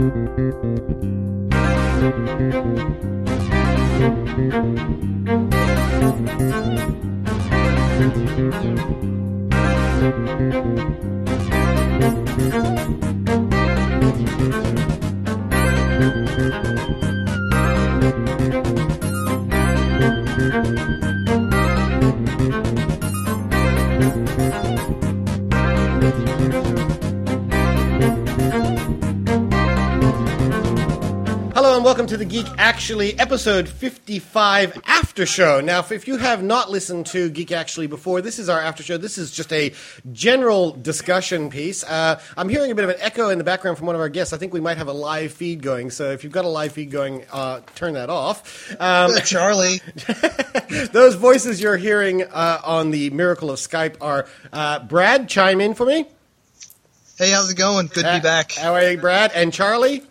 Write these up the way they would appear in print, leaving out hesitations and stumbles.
Hello and welcome to the Geek Actually episode 55 after show. Now, if you have not listened to Geek Actually before, this is our after show. This is just a general discussion piece. I'm hearing a bit of an echo in the background from one of our guests. I think we might have a live feed going, so if you've got a live feed going, turn that off. Charlie. Those voices you're hearing on the miracle of Skype are Brad, chime in for me. Hey, how's it going? Good to be back. How are you, Brad? And Charlie?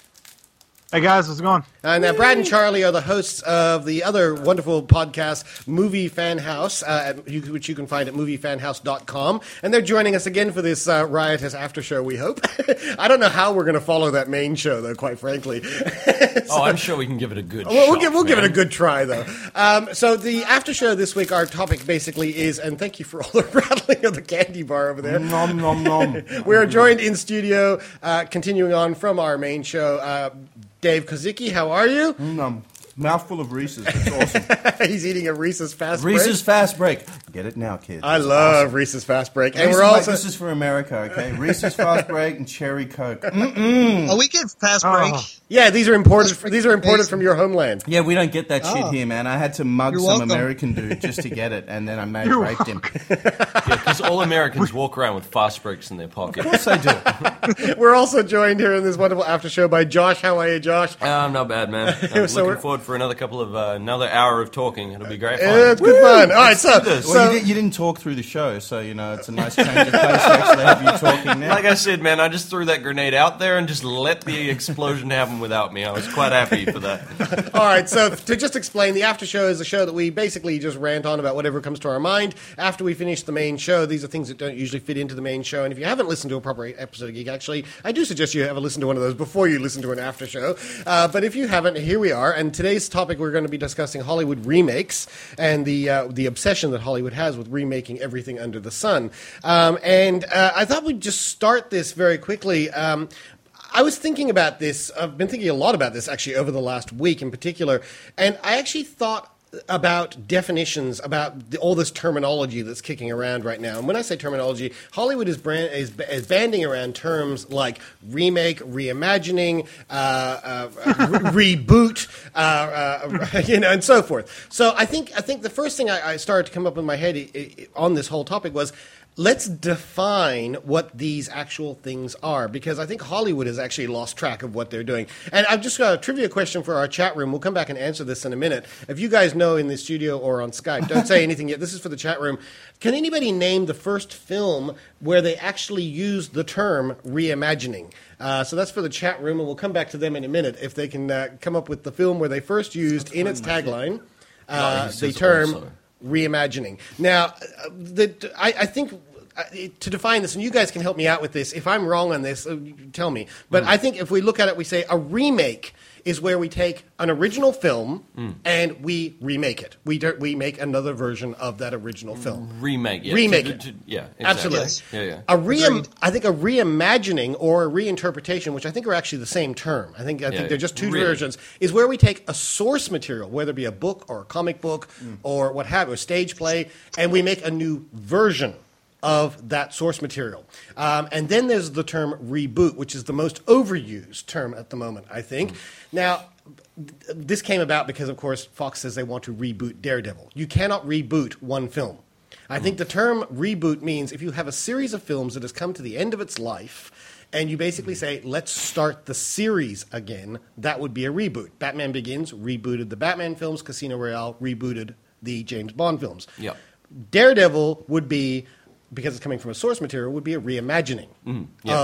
Hey guys, how's it going? Now, Brad and Charlie are the hosts of the other wonderful podcast, Movie Fan House, which you can find at moviefanhouse.com. And they're joining us again for this riotous after show, we hope. I don't know how we're going to follow that main show, though, quite frankly. I'm sure we can give it a good shot. We'll give it a good try, though. So the after show this week, our topic basically is, and thank you for all the rattling of the candy bar over there. Nom, nom, nom. We are joined in studio, continuing on from our main show, Dave Kozicki, how are you? Mouthful of Reese's. It's awesome. He's eating a Reese's Fast Break. Reese's Fast Break. Get it now, kids. I love Reese's Fast Break. And Reese's, we're also... this is for America, okay? Reese's Fast Break and Cherry Coke. Oh, we get Fast Break. Yeah, these are imported from your homeland. Yeah, we don't get that shit here, man. I had to mug You're some welcome. American dude just to get it, and then I raped him. Because all Americans walk around with fast breaks in their pocket. Of course I do. We're also joined here in this wonderful after show by Josh. How are you, Josh? I'm not bad, man. I'm So looking forward for another hour of talking. It'll be great fun. It's good fun. All right, so Well, you didn't talk through the show, so, it's a nice change of pace to actually have you talking now. Like I said, man, I just threw that grenade out there and just let the explosion happen without me. I was quite happy for that. all right, so to just explain, the after show is a show that we basically just rant on about whatever comes to our mind. After we finish the main show, these are things that don't usually fit into the main show. And if you haven't listened to a proper episode of Geek Actually, I do suggest you have a listen to one of those before you listen to an after show. But if you haven't, here we are. And today's topic, we're going to be discussing Hollywood remakes and the obsession that Hollywood has with remaking everything under the sun. And I thought we'd just start this very quickly. I was thinking about this. I've been thinking a lot about this, actually, over the last week in particular. And I actually thought about definitions, about all this terminology that's kicking around right now. And when I say terminology, Hollywood is banding around terms like remake, reimagining, reboot, and so forth. So I think the first thing I started to come up in my head on this whole topic was, let's define what these actual things are, because I think Hollywood has actually lost track of what they're doing. And I've just got a trivia question for our chat room. We'll come back and answer this in a minute. If you guys know in the studio or on Skype, don't say anything yet. This is for the chat room. Can anybody name the first film where they actually used the term reimagining? So that's for the chat room, and we'll come back to them in a minute if they can come up with the film where they first used in its tagline the term reimagining. Now, I think to define this, and you guys can help me out with this. If I'm wrong on this, tell me. But I think if we look at it, we say a remake is where we take an original film and we remake it. We make another version of that original film. Remake, yeah. Remake it. Yeah, exactly. Absolutely. Yeah. I think a reimagining or a reinterpretation, which I think are actually the same term. I think they're just two versions, is where we take a source material, whether it be a book or a comic book or what have you, a stage play, and we make a new version of that source material. And then there's the term reboot, which is the most overused term at the moment, I think. Now, this came about because, of course, Fox says they want to reboot Daredevil. You cannot reboot one film. I think the term reboot means if you have a series of films that has come to the end of its life and you basically say, let's start the series again, that would be a reboot. Batman Begins rebooted the Batman films. Casino Royale rebooted the James Bond films. Yep. Daredevil would be, because it's coming from a source material, would be a reimagining of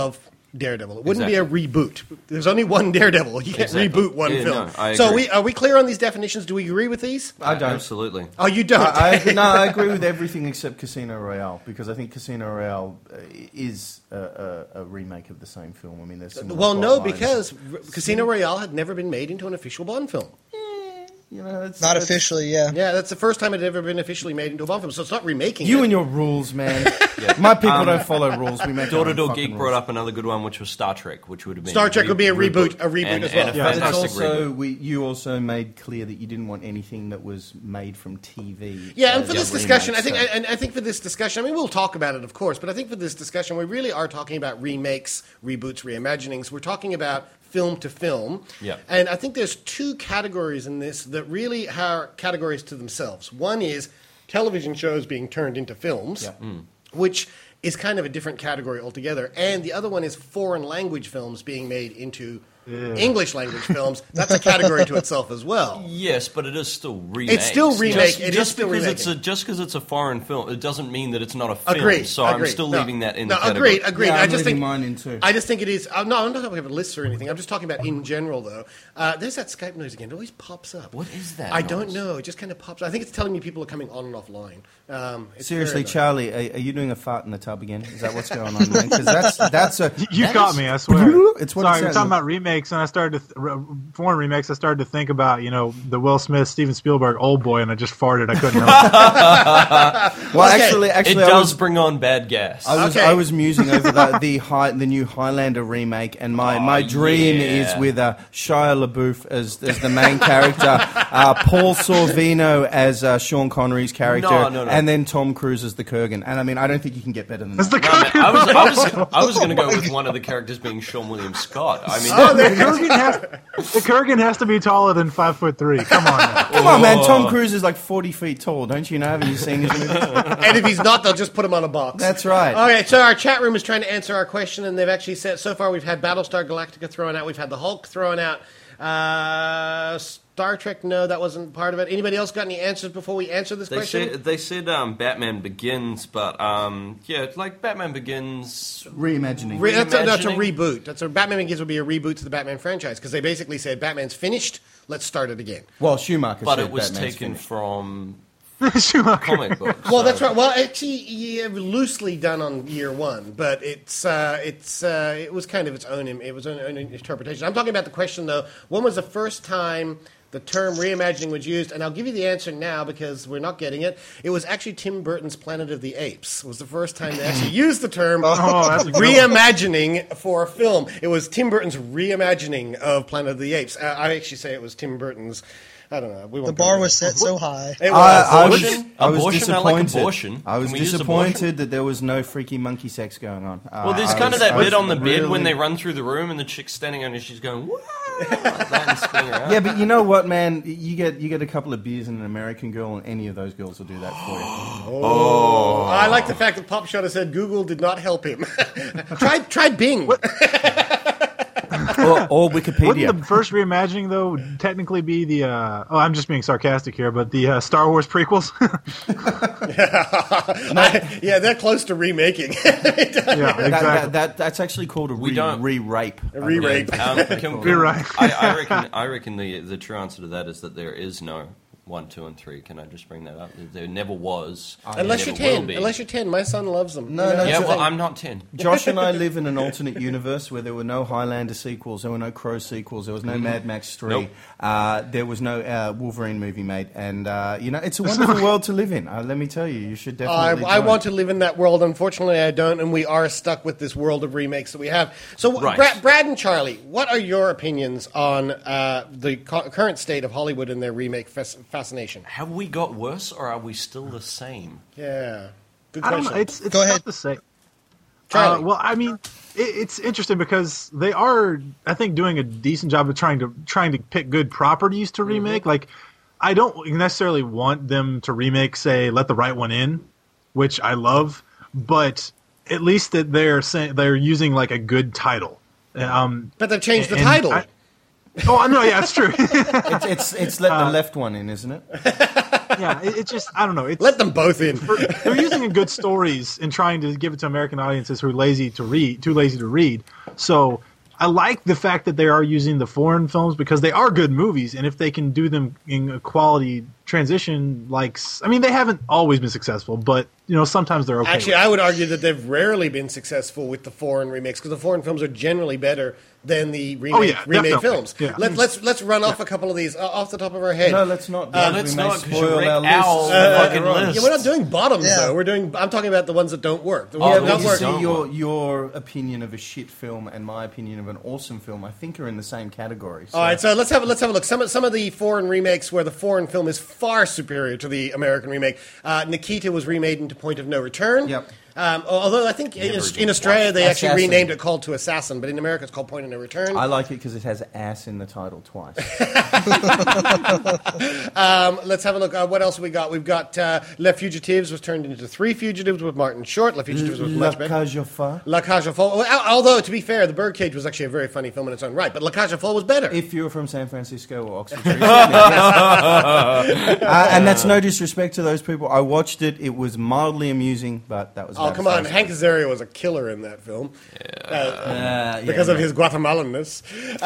Daredevil. It wouldn't be a reboot. There's only one Daredevil. You can't reboot one Yeah, film. no, I so agree. are we clear on these definitions? Do we agree with these? I don't. Absolutely. Oh, you don't? I agree with everything except Casino Royale, because I think Casino Royale is a remake of the same film. I mean, there's similar Well, no, plot lines. because Casino Royale had never been made into an official Bond film. You know, it's, Not it's- officially, yeah. Yeah, that's the first time it had ever been officially made into a Bond film, so it's not remaking You it. and your rules, man. My people don't follow rules. We make our Door to own Door fucking Geek rules. brought up another good one, which was Star Trek, which would have been Star Trek would be a reboot and, as well. and a Yeah. But it's fantastic also reboot. you also made clear that you didn't want anything that was made from TV. Yeah, and for as this discussion, I remakes, think, so- I think for this discussion, I mean, we'll talk about it, of course, but I think for this discussion, we really are talking about remakes, reboots, reimaginings. We're talking about film to film. Yeah. And I think there's two categories in this that really are categories to themselves. One is television shows being turned into films, Yeah. which is kind of a different category altogether. And the other one is foreign language films being made into English language films. That's a category to itself as well. Yes, but it is still remake. It's still remake. It is just still because remaking. just because it's a foreign film, it doesn't mean that it's not a film. Agreed. So I'm agreed. still No, leaving that in no, the category. Agreed. Yeah, I I'm just leaving think mine in too. I just think it is. No, I'm not talking about lists or anything. I'm just talking about in general, though. There's that Skype noise again. It always pops up. What is that I don't noise? know. It just kind of pops up. I think it's telling me people are coming on and offline. It's Seriously, very Charlie, are you doing a fart in the tub again? Is that what's going on, man? Because that's a You that got is- me, I swear. It's what Sorry, it we're says. talking about remakes, and I started to foreign remakes. I started to think about the Will Smith, Steven Spielberg, Old Boy, and I just farted. I couldn't help it. Well, Okay. actually, It I does was, bring on bad gas. Okay. I was musing over the new Highlander remake, and my dream yeah. is with Shia LaBeouf as the main character, Paul Sorvino as Sean Connery's character, No. and then Tom Cruise as the Kurgan. And I mean, I don't think you can get better than It's that. the No, man, Kurgan. I was going to go with one of the characters being Sean William Scott. I mean, The Kurgan has to be taller than 5'3". Come on, now. Come on, man! Tom Cruise is like 40 feet tall, don't you know? Have you seen his movies? And if he's not, they'll just put him on a box. That's right. Okay, so our chat room is trying to answer our question, and they've actually said so far we've had Battlestar Galactica thrown out, we've had the Hulk thrown out, Star Trek. No, that wasn't part of it. Anybody else got any answers before we answer this question? they said Batman Begins, but yeah, like Batman Begins. Reimagining. That's a reimagining? reboot. Batman Begins would be a reboot to the Batman franchise because they basically said Batman's finished. Let's start it again. Well, Schumacher But said it was Batman's taken finished. from Schumacher. comic books. Well, so- that's right. Well, actually, yeah, loosely done on year one, but it was kind of its own interpretation. I'm talking about the question though. When was the first time the term reimagining was used? And I'll give you the answer now because we're not getting it. It was actually Tim Burton's Planet of the Apes. Was the first time they actually used the term that's a good one. reimagining for a film. It was Tim Burton's reimagining of Planet of the Apes. I actually say it was Tim Burton's. I don't know. We The won't bar go was set so high. It was. I was Abortion? disappointed. I like abortion. I was Can we use disappointed that there was no freaky monkey sex going on. Well, there's kind of that bit on the bed when they run through the room and the chick's standing on and she's going, "Whoa," like that and spinning around. Yeah, but you know what, man? You get a couple of beers and an American girl, and any of those girls will do that for you. I like the fact that Pop Shot has said Google did not help him. try Bing. or Wikipedia. Wouldn't the first reimagining, though, technically be the... I'm just being sarcastic here, but the Star Wars prequels? Yeah, they're close to remaking. Yeah, exactly. That's actually called a We don't- re-rape. Re-rape. You're right. I reckon the true answer to that is that there is no 1, 2, and 3. Can I just bring that up? There never was. Unless There you're never will 10. be. Unless you're 10. My son loves them. No, no, Yeah, That's well, the I'm not 10. Josh and I live in an alternate universe where there were no Highlander sequels, there were no Crow sequels, there was no Mad Max 3, Nope. there was no Wolverine movie made, and it's a wonderful world to live in. Let me tell you, you should definitely. I join. want to live in that world. Unfortunately, I don't, and we are stuck with this world of remakes that we have. So, Right. Brad and Charlie, what are your opinions on the current state of Hollywood and their remake fascination? Have we got worse, or are we still the same? Yeah, good I don't question. know. It's Go ahead. tough to say. Charlie. Well, I mean, it's interesting because they are, I think, doing a decent job of trying to pick good properties to remake. Like, I don't necessarily want them to remake, say, Let the Right One In, which I love, but at least that they're using like a good title. But they've changed the and title. Oh no, yeah, it's true. It's let the left one in, isn't it? Yeah, it's just I don't know. It's Let them both in. they're using good stories and trying to give it to American audiences who are too lazy to read. So I like the fact that they are using the foreign films because they are good movies, and if they can do them in a quality transition, they haven't always been successful, but sometimes they're okay. Actually, I would argue that they've rarely been successful with the foreign remakes because the foreign films are generally better than the remade definitely. films. Yeah. Let's run off a couple of these off the top of our head. No, let's not. let's we may not, 'cause spoil you'll wreck our our lists. fucking list. Yeah, we're not doing bottoms Yeah. though. I'm talking about the ones that don't work. The Yeah, ones that but don't you work. see, your opinion of a shit film and my opinion of an awesome film, I think, are in the same category. So. All right, so let's have a look. Some of the foreign remakes where the foreign film is far superior to the American remake. Nikita was remade into Point of No Return. Yep. Although I think in Australia they actually Assassin. renamed it Call to Assassin, but in America it's called Point of No Return. I like it because it has ass in the title twice. Let's have a look. What else we got? We've got Les Fugitives was turned into Three Fugitives with Martin Short. Les Fugitives was La much better. Cage aux Folles. La Cage aux Folles. Although, to be fair, The Birdcage was actually a very funny film in its own right, but La Cage aux Folles was better. If you're from San Francisco or Oxford, and that's no disrespect to those people. I watched it. It was mildly amusing, but that was. Oh, come on. Hank Azaria was a killer in that film. Because of his Guatemalanness.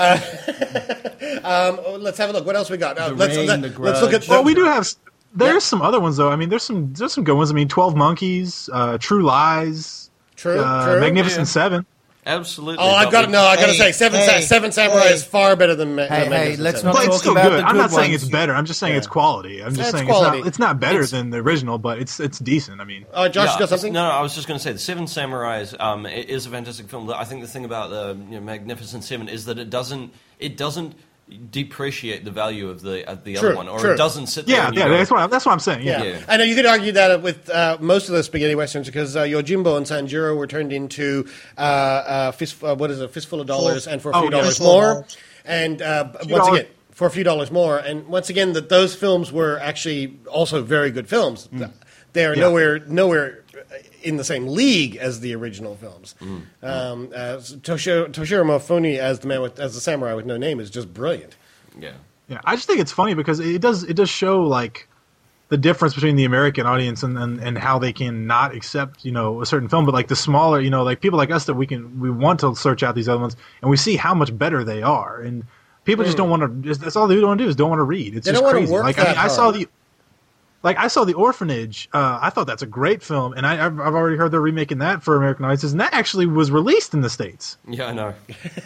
Let's have a look. What else we got? Let's look at... Well, we do have... There's some other ones, though. I mean, there's some good ones. I mean, 12 Monkeys, True Lies, True. Magnificent Seven. Absolutely. Oh, I got to say, Seven Samurai is far better than Hey, let's Seven. not But it's talk still about good. the I'm good not saying ones. it's better. I'm just saying it's quality. I'm just It's saying quality. it's not better than the original, but it's decent. I mean, Josh, you got something? No, I was just going to say the Seven Samurais is a fantastic film. I think the thing about the Magnificent Seven is that it doesn't depreciate the value of the other one, or it doesn't sit there. yeah, that's what I'm saying. Yeah. Yeah. I know you could argue that with most of the spaghetti westerns because Yojimbo and Sanjuro were turned into Fistful of Dollars and For a Few Dollars Fistful of More. Dollars. And once again, For a Few Dollars More. And once again, that those films were actually also very good films. They are nowhere in the same league as the original films. Toshiro Mifune as the samurai with no name is just brilliant. Yeah. Yeah, I just think it's funny because it does show like the difference between the American audience and how they can not accept a certain film, but like the smaller like people like us that we want to search out these other ones and we see how much better they are, and people just don't want to. That's all they want to do is don't want to read. It's They just don't wanna crazy. work Like that I saw hard. I saw The Orphanage. I thought that's a great film, and I've already heard they're remaking that for American audiences, and that actually was released in the States. Yeah, I know.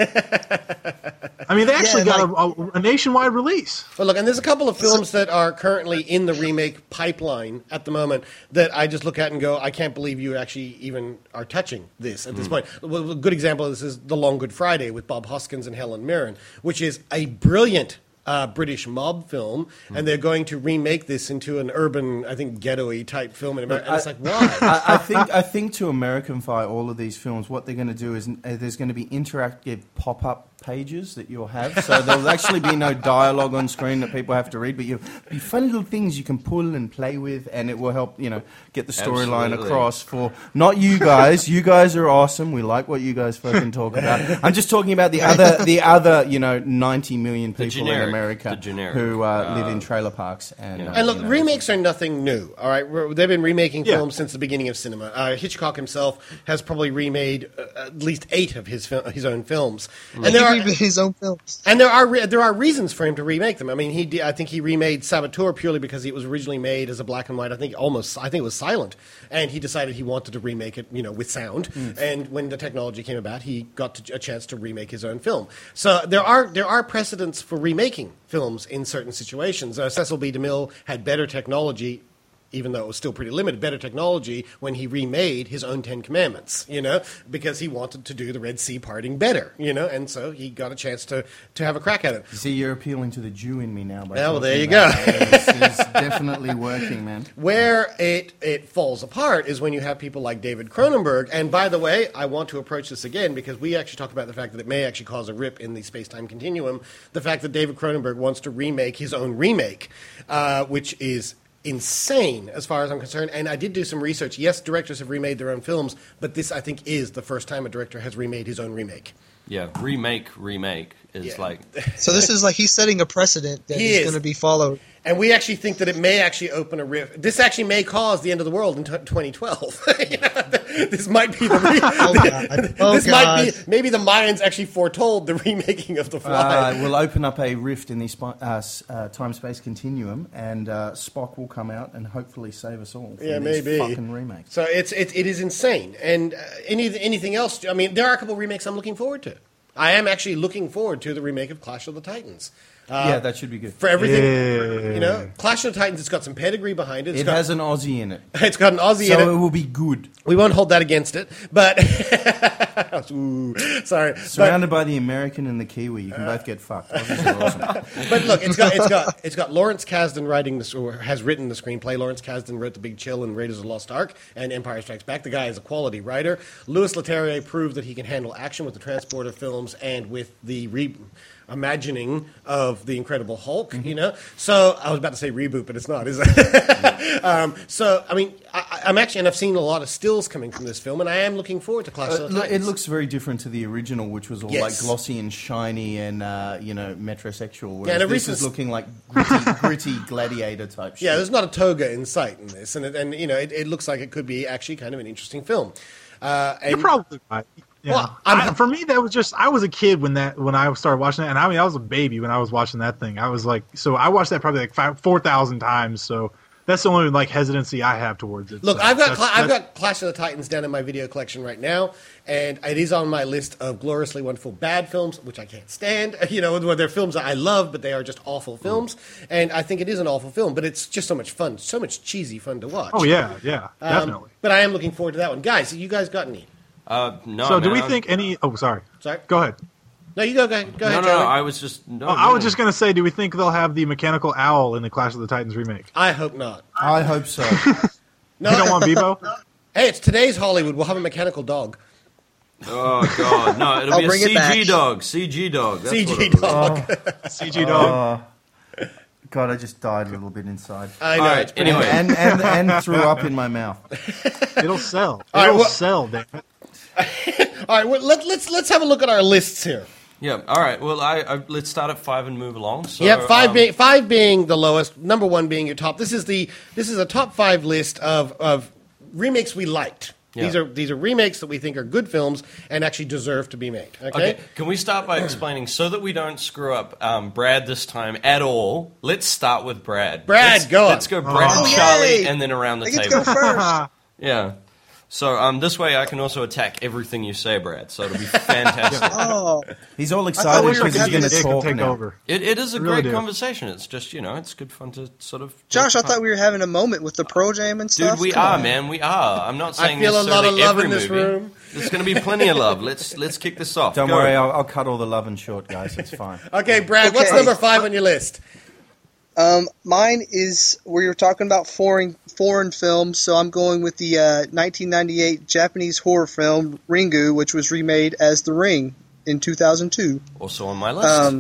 I mean, they actually Yeah, got a nationwide release. Well, look, and there's a couple of films that are currently in the remake pipeline at the moment that I just look at and go, I can't believe you actually even are touching this at this point. Well, a good example of this is The Long Good Friday with Bob Hoskins and Helen Mirren, which is a brilliant British mob film, and they're going to remake this into an urban, I think, ghetto-y type film in America. And it's like, why? I think to Americanify all of these films, what they're going to do is there's going to be interactive pop-up pages that you'll have. So there'll actually be no dialogue on screen that people have to read, but you'll be fun little things you can pull and play with, and it will help get the storyline Absolutely. across for not you guys. You guys are awesome. We like what you guys fucking talk about. I'm just talking about the other 90 million people in America who live in trailer parks. And look, remakes are nothing new. All right, they've been remaking films since the beginning of cinema. Hitchcock himself has probably remade at least 8 of his own films, and there are his own films. And there are reasons for him to remake them. I mean, I think he remade Saboteur purely because it was originally made as a black and white. I think it was silent, and he decided he wanted to remake it, with sound. And when the technology came about, he got a chance to remake his own film. So there are precedents for remaking films in certain situations. Cecil B. DeMille had better technology, even though it was still pretty limited, better technology when he remade his own 10 Commandments, because he wanted to do the Red Sea parting better, and so he got a chance to have a crack at it. See, you're appealing to the Jew in me now. Well, there you go. It's definitely working, man. Where it falls apart is when you have people like David Cronenberg. And by the way, I want to approach this again because we actually talk about the fact that it may actually cause a rip in the space-time continuum. The fact that David Cronenberg wants to remake his own remake, which is insane as far as I'm concerned. And I did do some research. Yes, directors have remade their own films, but this, I think, is the first time a director has remade his own remake. Yeah, remake is like... So this is like he's setting a precedent that He is is. going to be followed. And we actually think that it may actually open a rift. This actually may cause the end of the world in 2012. This might be the. Oh, God. Oh, this God. might be maybe the Mayans actually foretold the remaking of The Fly. We'll open up a rift in the time-space continuum, and Spock will come out and hopefully save us all from Yeah, these maybe. fucking remakes. So it is insane. And anything else? I mean, there are a couple of remakes I'm looking forward to. I am actually looking forward to the remake of Clash of the Titans. Yeah, that should be good. For everything, Yeah. you know, Clash of the Titans. It's got some pedigree behind it. It has an Aussie in it, It's got an Aussie in so it. it will be good. We won't hold that against it, but ooh, sorry. Surrounded by the American and the Kiwi, you can both get fucked. Aussies are awesome. But look, it's got Lawrence Kasdan writing this, or has written the screenplay. Lawrence Kasdan wrote The Big Chill and Raiders of the Lost Ark and Empire Strikes Back. The guy is a quality writer. Louis Leterrier proved that he can handle action with the Transporter films and with the imagining of the Incredible Hulk. You know, so I was about to say reboot, but it's not, is it? So I mean, I'm actually, and I've seen a lot of stills coming from this film, and I am looking forward to Clash of the It Titans. looks very different to the original, which was all Yes. like glossy and shiny and metrosexual. Yeah, Whereas and this is looking like gritty gladiator type shit. Yeah, there's not a toga in sight in this, and it looks like it could be actually kind of an interesting film. And You're probably right. Yeah. Well, for me, that was just I was a kid when I started watching that, and I mean I was a baby when I was watching that thing. I was like, so I watched that probably like 4,000 times. So that's the only like hesitancy I have towards it. Look, So I've that's- got Clash of the Titans down in my video collection right now, and it is on my list of gloriously wonderful bad films, which I can't stand. You know, where they're films that I love, but they are just awful films. And I think it is an awful film, but it's just so much fun, so much cheesy fun to watch. Oh yeah, definitely. But I am looking forward to that one, guys. You guys got any? No, So do man, we think any? Oh, sorry. Sorry, Go ahead. no, you go ahead. Go ahead, No, Charlie. I was just... No, I was just gonna say, do we think they'll have the mechanical owl in the Clash of the Titans remake? I hope not. I hope so. No, You don't want Bebo? hey, it's today's Hollywood. We'll have a mechanical dog. Oh, God. No, it'll I'll be a bring it back. CG dog. CG dog. That's what CG it'll be. dog. CG dog. God, I just died a little bit inside. I know. All right, It's pretty anyway. And threw up in my mouth. It'll sell. All right, It'll well- sell, damn it. All right, well, let's have a look at our lists here. Yeah, all right. Well, let's start at 5 and move along. So, Yep, five being the lowest, number one being your top. This is a top 5 list of remakes we liked. Yeah. These are remakes that we think are good films and actually deserve to be made. Okay, can we start by explaining, so that we don't screw up Brad this time at all, let's start with Brad. Brad, go on. Let's go Brad and Oh, Charlie, yay. and then around the I get to table. go first. Yeah. So this way I can also attack everything you say, Brad, so it'll be fantastic. Oh, He's all thought excited we were because he's having going to this- It can talk take now. over. It is a Really great do. conversation. It's just, it's good fun to sort of... Josh, I thought we were having a moment with the Pro Jam and stuff. Dude, we Come are, on. man. We are. I'm not saying I feel a lot of necessarily love every in this movie. room. There's going to be plenty of love. Let's kick this off. Don't Go. worry, I'll cut all the love and short, guys. It's fine. Okay, Brad, what's Okay. number 5 on your list? Mine is where you're talking about foreign films, so I'm going with the 1998 Japanese horror film Ringu, which was remade as The Ring in 2002. Also on my list.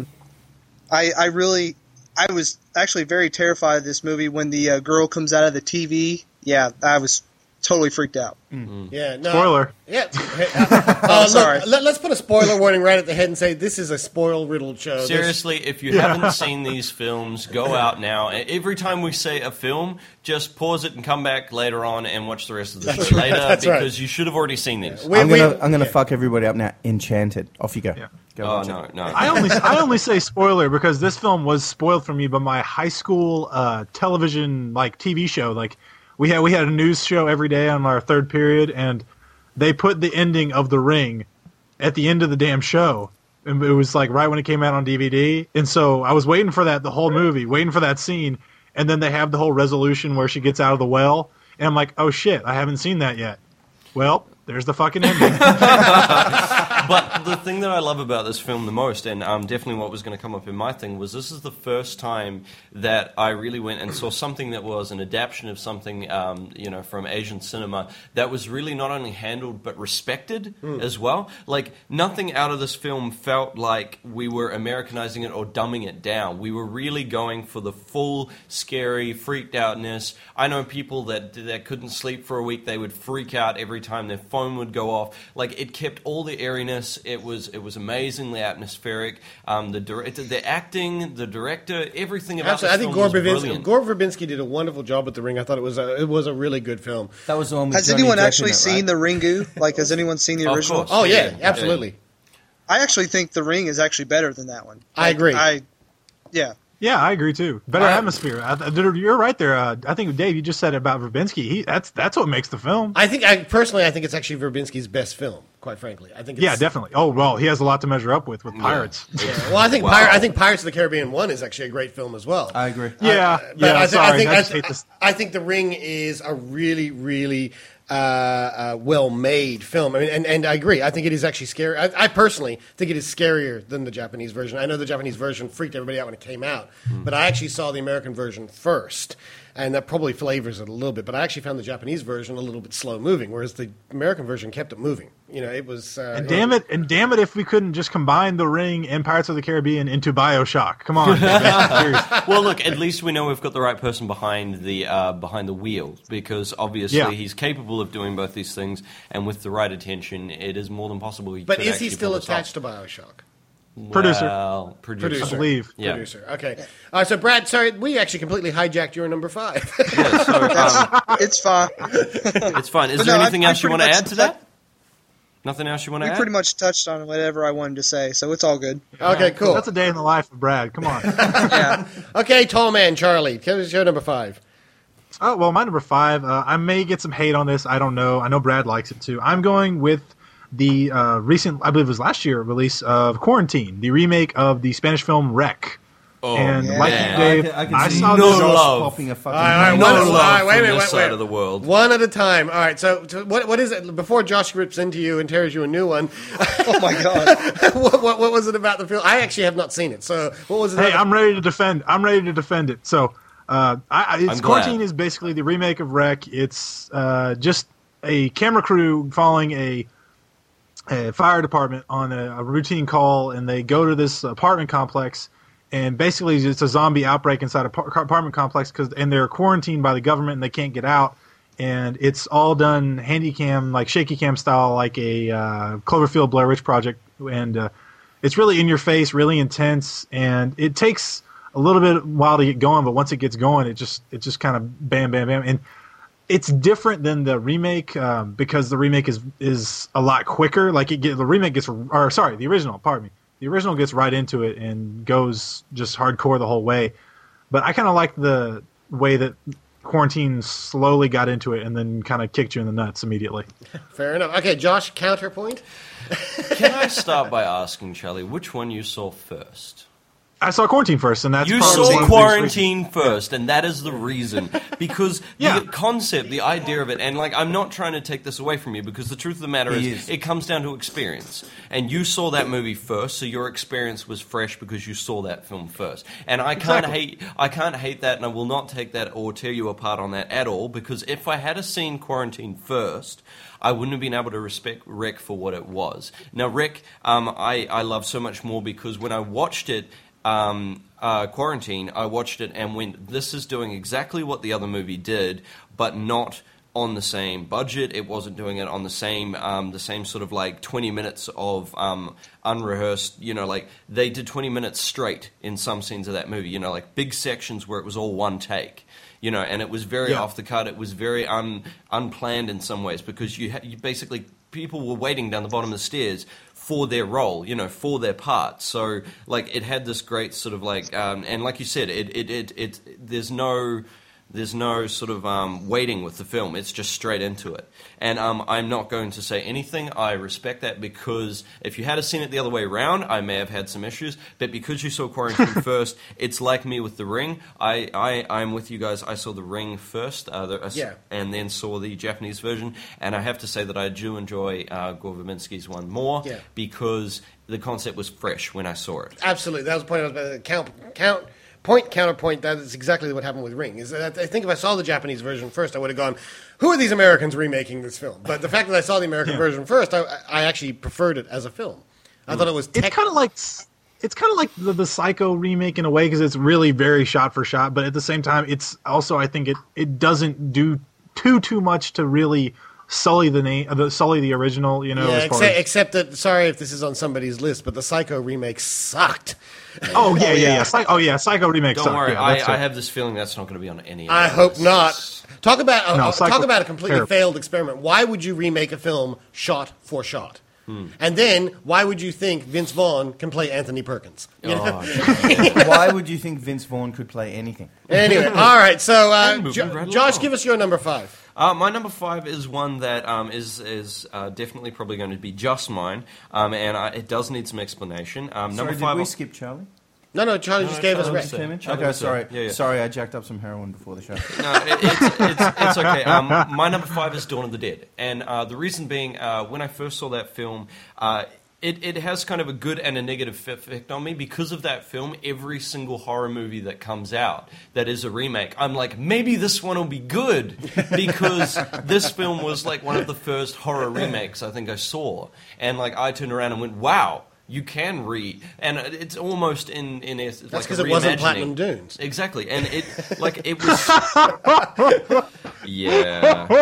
I was actually very terrified of this movie when the girl comes out of the TV. Yeah, I was totally freaked out. Yeah, no. Spoiler. Yeah. sorry. Look, let's put a spoiler warning right at the head and say this is a spoil-riddled show. This- Seriously, if you haven't seen these films, go out now. Every time we say a film, just pause it and come back later on and watch the rest of the show later, that's right. because you should have already seen these. I'm gonna fuck everybody up now. Enchanted. Off you go. Yeah. Go Oh, watch no, it. no. I only say spoiler because this film was spoiled for me by my high school television TV show. Like we had a news show every day on our third period, and they put the ending of The Ring at the end of the damn show. And it was like right when it came out on DVD, and so I was waiting for that the whole movie, waiting for that scene, and then they have the whole resolution where she gets out of the well, and I'm like, oh shit, I haven't seen that yet. Well, there's the fucking ending. But the thing that I love about this film the most, and definitely what was going to come up in my thing, was this is the first time that I really went and saw something that was an adaptation of something, from Asian cinema that was really not only handled but respected as well. Like, nothing out of this film felt like we were Americanizing it or dumbing it down. We were really going for the full, scary, freaked outness. I know people that couldn't sleep for a week. They would freak out every time their phone would go off. Like, it kept all the airiness darkness. It was amazingly atmospheric. The director, the acting, the director, everything about Absolutely. I this think film was brilliant. Gore Verbinski did a wonderful job with The Ring. I thought it was a really good film. That was the one with Has Johnny anyone Depp in actually it, seen right? The Ringu? Like, has anyone seen the Of original? course. Oh yeah, Yeah. absolutely. I actually think The Ring is actually better than that one. I agree. Yeah. Yeah, I agree too. Better atmosphere. You're right there. I think Dave, you just said it about Verbinski. That's what makes the film. I think it's actually Verbinski's best film. Quite frankly, I think. It's, Yeah, definitely. Oh well, he has a lot to measure up with Pirates. Yeah. Well, I think I think Pirates of the Caribbean 1 is actually a great film as well. I agree. Yeah, But I I think The Ring is a really, really well-made film. I mean, and I agree. I think it is actually scary. I personally think it is scarier than the Japanese version. I know the Japanese version freaked everybody out when it came out, but I actually saw the American version first, and that probably flavors it a little bit. But I actually found the Japanese version a little bit slow-moving, whereas the American version kept it moving. You know, it was. And damn it, if we couldn't just combine The Ring and Pirates of the Caribbean into BioShock. Come on. Well, look, at least we know we've got the right person behind the wheel, because obviously he's capable of doing both these things, and with the right attention, it is more than possible. But is he still attached to BioShock? Producer. Well, producer. I believe. Yeah. Producer. Okay. All right, so Brad, sorry, we actually completely hijacked your number 5. Yeah, so, It's fine. it's fine. Is But there no, anything I else you want to pretty add much to that? Nothing else you want to We add? pretty much touched on whatever I wanted to say, so it's all good. Okay, cool. That's a day in the life of Brad. Come on. Yeah. Okay, tall man, Charlie. Here's your number 5. Oh, well, my number 5, I may get some hate on this. I don't know. I know Brad likes it too. I'm going with the recent, I believe it was last year, release of Quarantine, the remake of the Spanish film Wreck. Oh, and yeah. like man. you, Dave, I can I see saw no this. Josh love. popping a fucking. All right, No one- love all right, wait a from minute, this wait, side wait. of the world. One at a time. All right, so what is it? Before Josh rips into you and tears you a new one, Oh my god. what was it about the film? I actually have not seen it, so what was it? Hey, about I'm ready to defend. it. So, I'm Quarantine glad. is basically the remake of Wreck. It's just a camera crew following a fire department on a routine call, and they go to this apartment complex, and basically it's a zombie outbreak inside a apartment complex and they're quarantined by the government and they can't get out, and it's all done handy cam, like shaky cam style, like a Cloverfield Blair Witch Project, and it's really in your face, really intense, and it takes a little bit while to get going, but once it gets going, it just kind of bam, bam, bam, and it's different than the remake because the remake is a lot quicker. Like the original. Pardon me. The original gets right into it and goes just hardcore the whole way. But I kind of like the way that Quarantine slowly got into it and then kind of kicked you in the nuts immediately. Fair enough. Okay, Josh, counterpoint. Can I start by asking, Charlie, which one you saw first? I saw Quarantine first, and that's You probably one saw of the biggest Quarantine first, and that is the reason. Because Yeah. the concept, the idea of it, and like, I'm not trying to take this away from you, because the truth of the matter is, it comes down to experience. And you saw that movie first, so your experience was fresh because you saw that film first. And I can't hate that, and I will not take that or tear you apart on that at all, because if I had seen Quarantine first, I wouldn't have been able to respect Wreck for what it was. Now, Wreck, I love so much more because when I watched it, Quarantine, I watched it and went, this is doing exactly what the other movie did, but not on the same budget. It wasn't doing it on the same sort of like 20 minutes of unrehearsed, like they did 20 minutes straight in some scenes of that movie, like big sections where it was all one take. And it was very off the cut. It was very unplanned in some ways because you basically, people were waiting down the bottom of the stairs for their role, for their part. So, like, it had this great sort of like, and like you said, there's no sort of waiting with the film. It's just straight into it. And I'm not going to say anything. I respect that because if you had seen it the other way around, I may have had some issues. But because you saw Quarantine first, it's like me with The Ring. I'm with you guys. I saw The Ring first, and then saw the Japanese version. And I have to say that I do enjoy Gore Verbinski's one more because the concept was fresh when I saw it. Absolutely. That was the point I was about to counterpoint, that is exactly what happened with Ring. Is that I think if I saw the Japanese version first, I would have gone, who are these Americans remaking this film? But the fact that I saw the American version first, I actually preferred it as a film. I thought it was It's kind of like the Psycho remake in a way because it's really very shot for shot, but at the same time, it's also, I think it doesn't do too much to really sully the original. You know, Yeah, as far as, except that, sorry if this is on somebody's list, but the Psycho remake sucked. oh yeah. Psycho remake. Don't sucked. worry, Yeah, that's I it. have this feeling that's not going to be on any. Of I those. hope not. Talk about No, Psycho- talk about a completely terrible. failed experiment. Why would you remake a film shot for shot? And then, why would you think Vince Vaughn can play Anthony Perkins? You know? Why would you think Vince Vaughn could play anything? Anyway, all right. So, moving right Josh, along. give us your number 5. My number 5 is one that is definitely probably going to be just mine, and it does need some explanation. Sorry, Number did 5. we skip Charlie? No, Charlie just gave us Charlie Ray. just Came in? Charlie Okay, was sorry. there. Yeah. Sorry, I jacked up some heroin before the show. No, it's okay. My number 5 is Dawn of the Dead, and the reason being, when I first saw that film, it has kind of a good and a negative effect on me. Because of that film, every single horror movie that comes out that is a remake, I'm like, maybe this one will be good, because this film was like one of the first horror remakes I think I saw, and like I turned around and went, wow. You can read, and it's almost in That's like because a it wasn't reimagining. Platinum Dunes. Exactly, and it was yeah.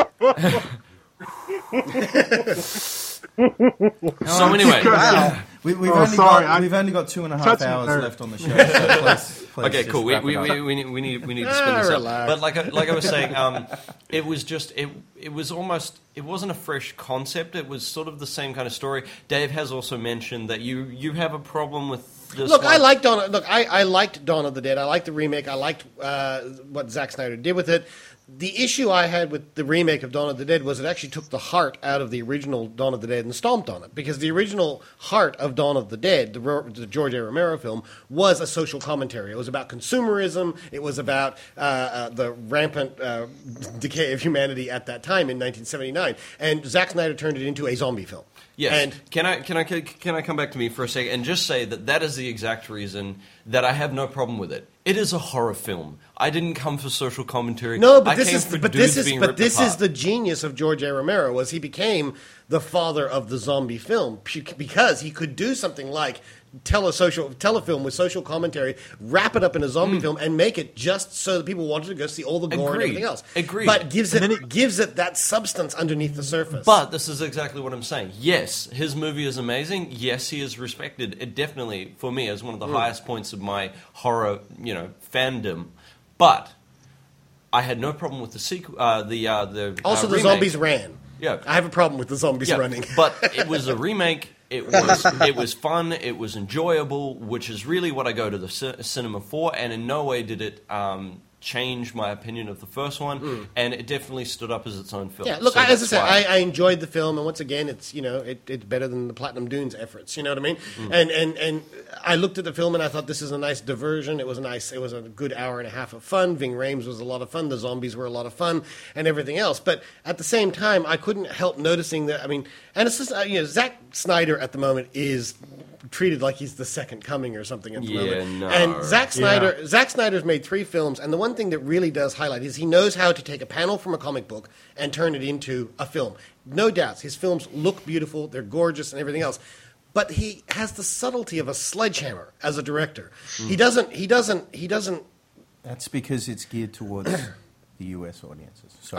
So anyway, Wow. We've Oh, only sorry, got, we've only got 2.5 Touching hours nerve. left on the show. So please okay, just cool. wrap We it up. need to spin this relax. up. But like I was saying, it was just it was almost, it wasn't a fresh concept. It was sort of the same kind of story. Dave has also mentioned that you have a problem with this. Look, one. I liked I liked Dawn of the Dead. I liked the remake. I liked what Zack Snyder did with it. The issue I had with the remake of Dawn of the Dead was it actually took the heart out of the original Dawn of the Dead and stomped on it. Because the original heart of Dawn of the Dead, the George A. Romero film, was a social commentary. It was about consumerism. It was about the rampant decay of humanity at that time in 1979. And Zack Snyder turned it into a zombie film. Yes. And Can I come back to me for a second and just say that is the exact reason that I have no problem with it. It is a horror film. I didn't come for social commentary. No, but I this came is for but dudes this is being but ripped this apart. is the genius of George A. Romero was he became the father of the zombie film because he could do something like tell a film with social commentary, wrap it up in a zombie film, and make it just so that people wanted to go see all the gore and Agreed. everything else. Agreed. But gives it that substance underneath the surface. But this is exactly what I'm saying. Yes, his movie is amazing. Yes, he is respected. It definitely, for me, is one of the highest points of my horror, fandom. But I had no problem with the sequel. The also, the remake. zombies ran. Yeah. I have a problem with the zombies Yeah, running. but it was a remake. It was fun. It was enjoyable, which is really what I go to the cinema for. And in no way did it change my opinion of the first one. And it definitely stood up as its own film. Yeah, look, So as I that's said, why. I enjoyed the film, and once again, it's it's better than the Platinum Dunes efforts. You know what I mean? And I looked at the film and I thought this is a nice diversion. It was a good hour and a half of fun. Ving Rhames was a lot of fun. The zombies were a lot of fun, and everything else. But at the same time, I couldn't help noticing that. I mean, and it's just Zack Snyder at the moment is treated like he's the second coming or something at the moment. no. And Zack Snyder's made 3 films, and the one thing that really does highlight is he knows how to take a panel from a comic book and turn it into a film. No doubts, his films look beautiful, they're gorgeous and everything else. But he has the subtlety of a sledgehammer as a director. He doesn't That's because it's geared towards the US audiences. Sorry.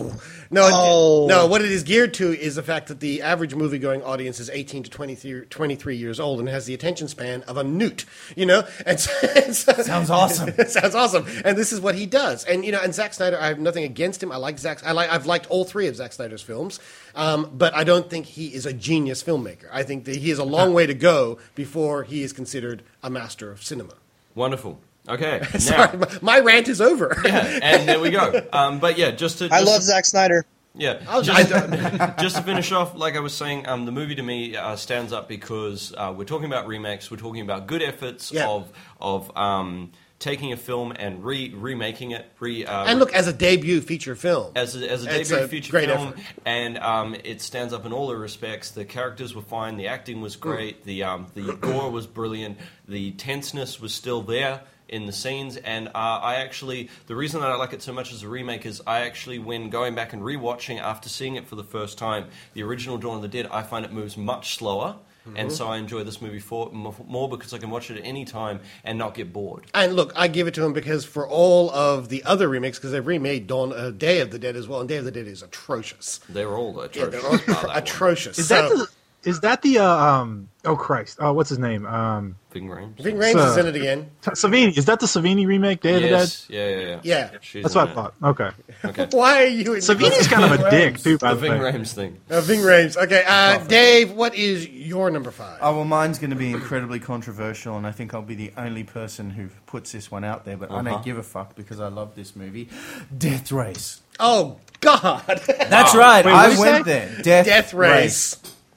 No, what it is geared to is the fact that the average movie-going audience is 18 to 23 years old and has the attention span of a newt, And so, Sounds awesome. It sounds awesome. And this is what he does. And, and Zack Snyder, I have nothing against him. I've liked all 3 of Zack Snyder's films. But I don't think he is a genius filmmaker. I think that he has a long way to go before he is considered a master of cinema. Wonderful. Okay. Sorry, Now, my rant is over. yeah, and there we go. But yeah, I love Zack Snyder. Yeah, I'll- just to finish off, like I was saying, the movie to me stands up because we're talking about remakes. We're talking about good efforts Yeah. of taking a film and remaking it. And look, as a debut feature film. As a It's debut a feature great film, effort. and it stands up in all the respects. The characters were fine, the acting was great, the gore was brilliant, the tenseness was still there in the scenes, and the reason that I like it so much as a remake is I actually, when going back and rewatching after seeing it for the first time, the original Dawn of the Dead, I find it moves much slower and so I enjoy this movie more because I can watch it at any time and not get bored. And look, I give it to him because for all of the other remakes, because they've remade Day of the Dead as well, and Day of the Dead is atrocious. They're all Yeah, atrocious. they're all bar that one. atrocious. Is that the oh Christ, what's his name? Ving Rhames. Ving Rhames is in it again. Savini. Is that the Savini remake, Day of the Dead? Yes. Yeah. Yeah. She's That's in what I it. thought. Okay. Okay. Why are you in Savini's kind of a dick too, by The the Ving way. Rhames thing. Ving Rhames. Okay, Dave, what is your number 5? Oh, well, mine's going to be incredibly controversial, and I think I'll be the only person who puts this one out there, but I don't give a fuck because I love this movie. Death Race. Oh, God. That's right. Wait, I what'd you went say? there. Death Race.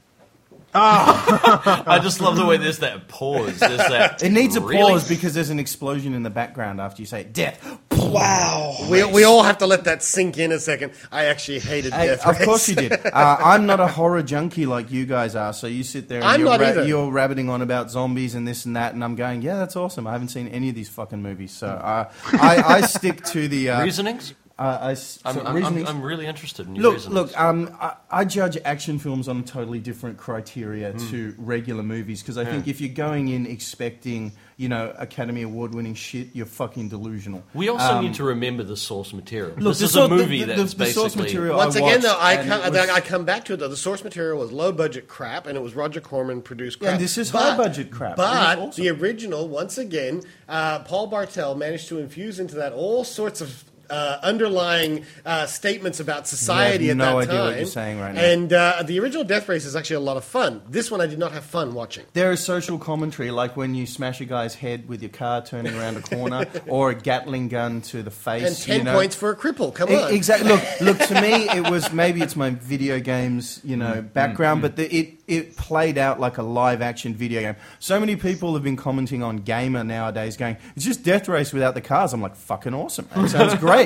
I just love the way there's that pause. There's that. It needs a really? pause because there's an explosion in the background after you say death. Wow. We all have to let that sink in a second. I actually hated Hey, Death of Race. course you did. I'm not a horror junkie like you guys are, so you sit there and I'm not either. you're rabbiting on about zombies and this and that, and I'm going, yeah, that's awesome. I haven't seen any of these fucking movies, so I stick to the Reasonings? reasonings. I'm really interested in your reasonings. I judge action films on totally different criteria to regular movies because I think if you're going in expecting, Academy Award-winning shit, you're fucking delusional. We also need to remember the source material. Look, This is a movie that's the source basically... material. Once again, though, watched, I come back to it, though. The source material was low-budget crap, and it was Roger Corman produced crap. and this is high-budget crap. It But was awesome. the original, once again, Paul Bartel managed to infuse into that all sorts of underlying statements about society You at have no that idea time. what you're saying right now. And the original Death Race is actually a lot of fun. This one I did not have fun watching. There is social commentary, like when you smash a guy's head with your car turning around a corner, or a Gatling gun to the face. And 10 points for a cripple. Come on. Exactly. Look. To me, it was maybe it's my video games, background, but it played out like a live action video game. So many people have been commenting on Gamer nowadays, going, "It's just Death Race without the cars." I'm like, "Fucking awesome! That sounds great."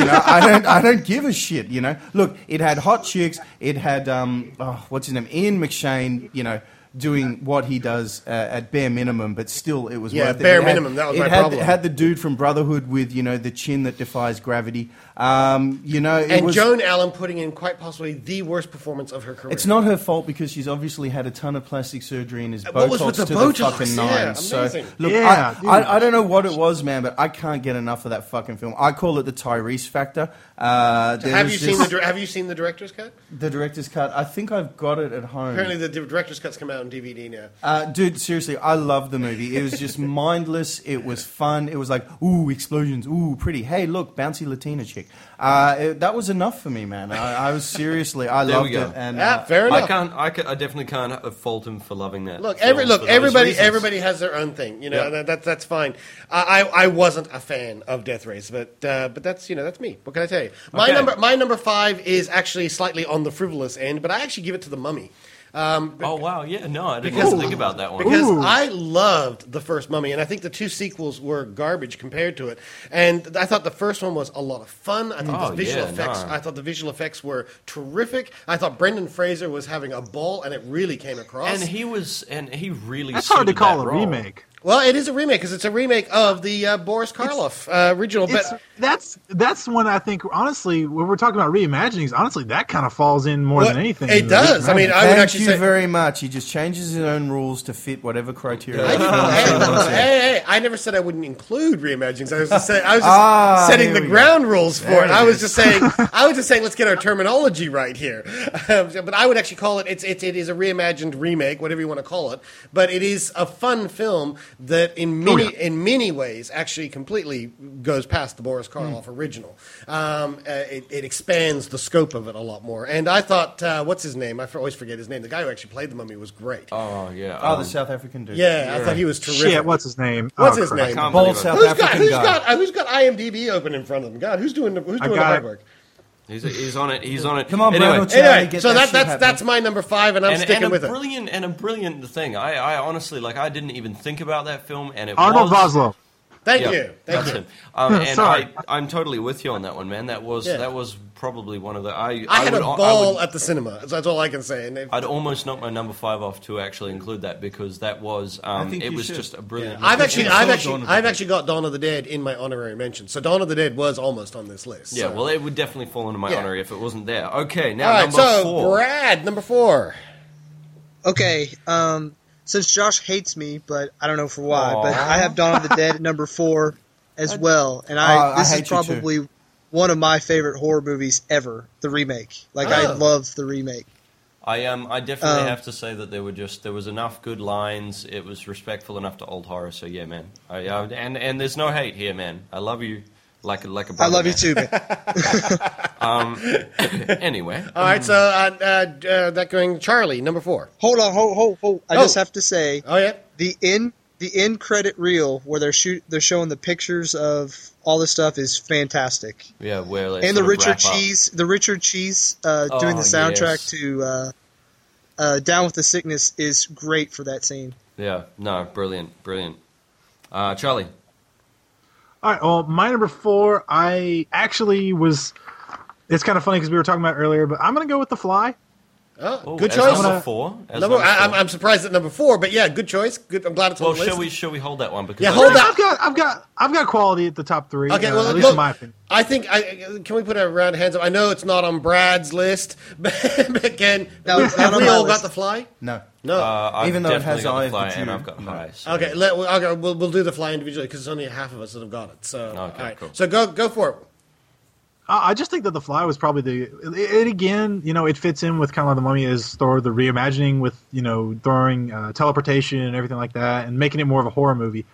I don't give a shit. Look, it had hot chicks. It had what's his name, Ian McShane. Doing what he does at bare minimum, but still it was worth it. bare It had- minimum, that was it my had, problem. It had the dude from Brotherhood with the chin that defies gravity. It And was, Joan Allen putting in quite possibly the worst performance of her career. It's not her fault because she's obviously had a ton of plastic surgery and is What was Botox with the to Botox? the fucking Yeah, nines. So amazing. look, Yeah, dude. I don't know what it was, man, but I can't get enough of that fucking film. I call it the Tyrese factor. Have you seen the director's cut? the director's cut? I think I've got it at home. Apparently, the director's cut's come out on DVD now. Dude, seriously, I love the movie. It was just mindless. It was fun. It was like, ooh, explosions. Ooh, pretty. Hey, look, bouncy Latina chick. That was enough for me, man. I was seriously, I There we loved go. it. And Fair enough. I definitely can't fault him for loving that. Look, film for those reasons. everybody has their own thing, and that's fine. I wasn't a fan of Death Race, but that's that's me. What can I tell you? My number 5 is actually slightly on the frivolous end, but I actually give it to The Mummy. Oh wow, yeah, no, I didn't even think about that one. Because Ooh. I loved the first Mummy, and I think the two sequels were garbage compared to it. And I thought the first one was a lot of fun. I thought the visual effects were terrific. I thought Brendan Fraser was having a ball, and it really came across. And he really. That's hard to suited call that a role. remake. Well, it is a remake because it's a remake of the Boris Karloff original. But That's one I think, honestly, when we're talking about reimaginings, honestly, that kind of falls in more than anything. It does. I mean, I would Thank actually you say. very much. He just changes his own rules to fit whatever criteria. Hey, I never said I wouldn't include reimaginings. I was just setting here the we ground rules for There it. it I was is. just saying, let's get our terminology right here. But I would actually call it, it is a reimagined remake, whatever you want to call it. But it is a fun film that in many ways actually completely goes past the Boris Karloff original. It expands the scope of it a lot more. And I thought, what's his name? I always forget his name. The guy who actually played the Mummy was great. Oh yeah. The South African dude. Yeah, I thought he was terrific. Shit, what's his name? What's Oh, his crap. name? can't Bald believe it. South Who's got African guy. IMDb open in front of him? God, who's doing the got hard it. work? He's on it. He's on it. Come on, anyway, Brad, Charlie, Anyway, get so that shit that's happening. my number 5, and I'm sticking with it. a brilliant thing. I honestly I didn't even think about that film, and it Arnold was. Vosloo. Thank Yeah, you. that's Thank you. him. And Sorry. I'm totally with you on that one, man. That was probably one of the. I had a ball at the cinema. So that's all I can say. And I'd almost knock my number 5 off to actually include that because that was think it you was should. just a brilliant. I've Dawn of the actually got Dawn of the Dead in my honorary mention. So Dawn of the Dead was almost on this list. Yeah, so. well, it would definitely fall into my Yeah. honor if it wasn't there. Okay, now All right, number so 4. Brad, number 4. Okay, since Josh hates me, but I don't know for why, but Aw. I have Dawn of the Dead at number 4 as well, and this hate is you too. probably one of my favorite horror movies ever. The remake, I Oh. love the remake. I definitely have to say that there was enough good lines. It was respectful enough to old horror. So yeah, man. And there's no hate here, man. I love you like a brother. I love you man. too, man. Anyway, All right, so that going Charlie, number 4. Hold on, hold. I just have to say, Oh yeah. the end credit reel where they're showing the pictures of all this stuff is fantastic. yeah, where And the Richard Cheese doing the soundtrack yes. to Down with the Sickness is great for that scene. Yeah, no, brilliant. Charlie. All right. Well, my number 4, I actually was. It's kind of funny because we were talking about it earlier, but I'm going to go with The Fly. Oh, Ooh, good as choice. Number 4. As Number, number 4. I'm surprised at number 4, but yeah, good choice. Good. I'm glad it's Well, on the list. shall we hold that one? Because Yeah, I hold think- that. I've got quality at the top 3. Okay, well, at least look, in my opinion. I think can we put a round of hands up? I know it's not on Brad's list, but can No, it's not have on we my all list. got The Fly? No. No. I've Even though it definitely has got Eye the of Fly, the and Jew. I've got No. High. So. Okay, we'll do The Fly individually because there's only half of us that have got it. So all right. cool. So go for it. I just think that The Fly was probably it again, it fits in with kind of like The Mummy as Thor, the reimagining with, throwing teleportation and everything like that and making it more of a horror movie.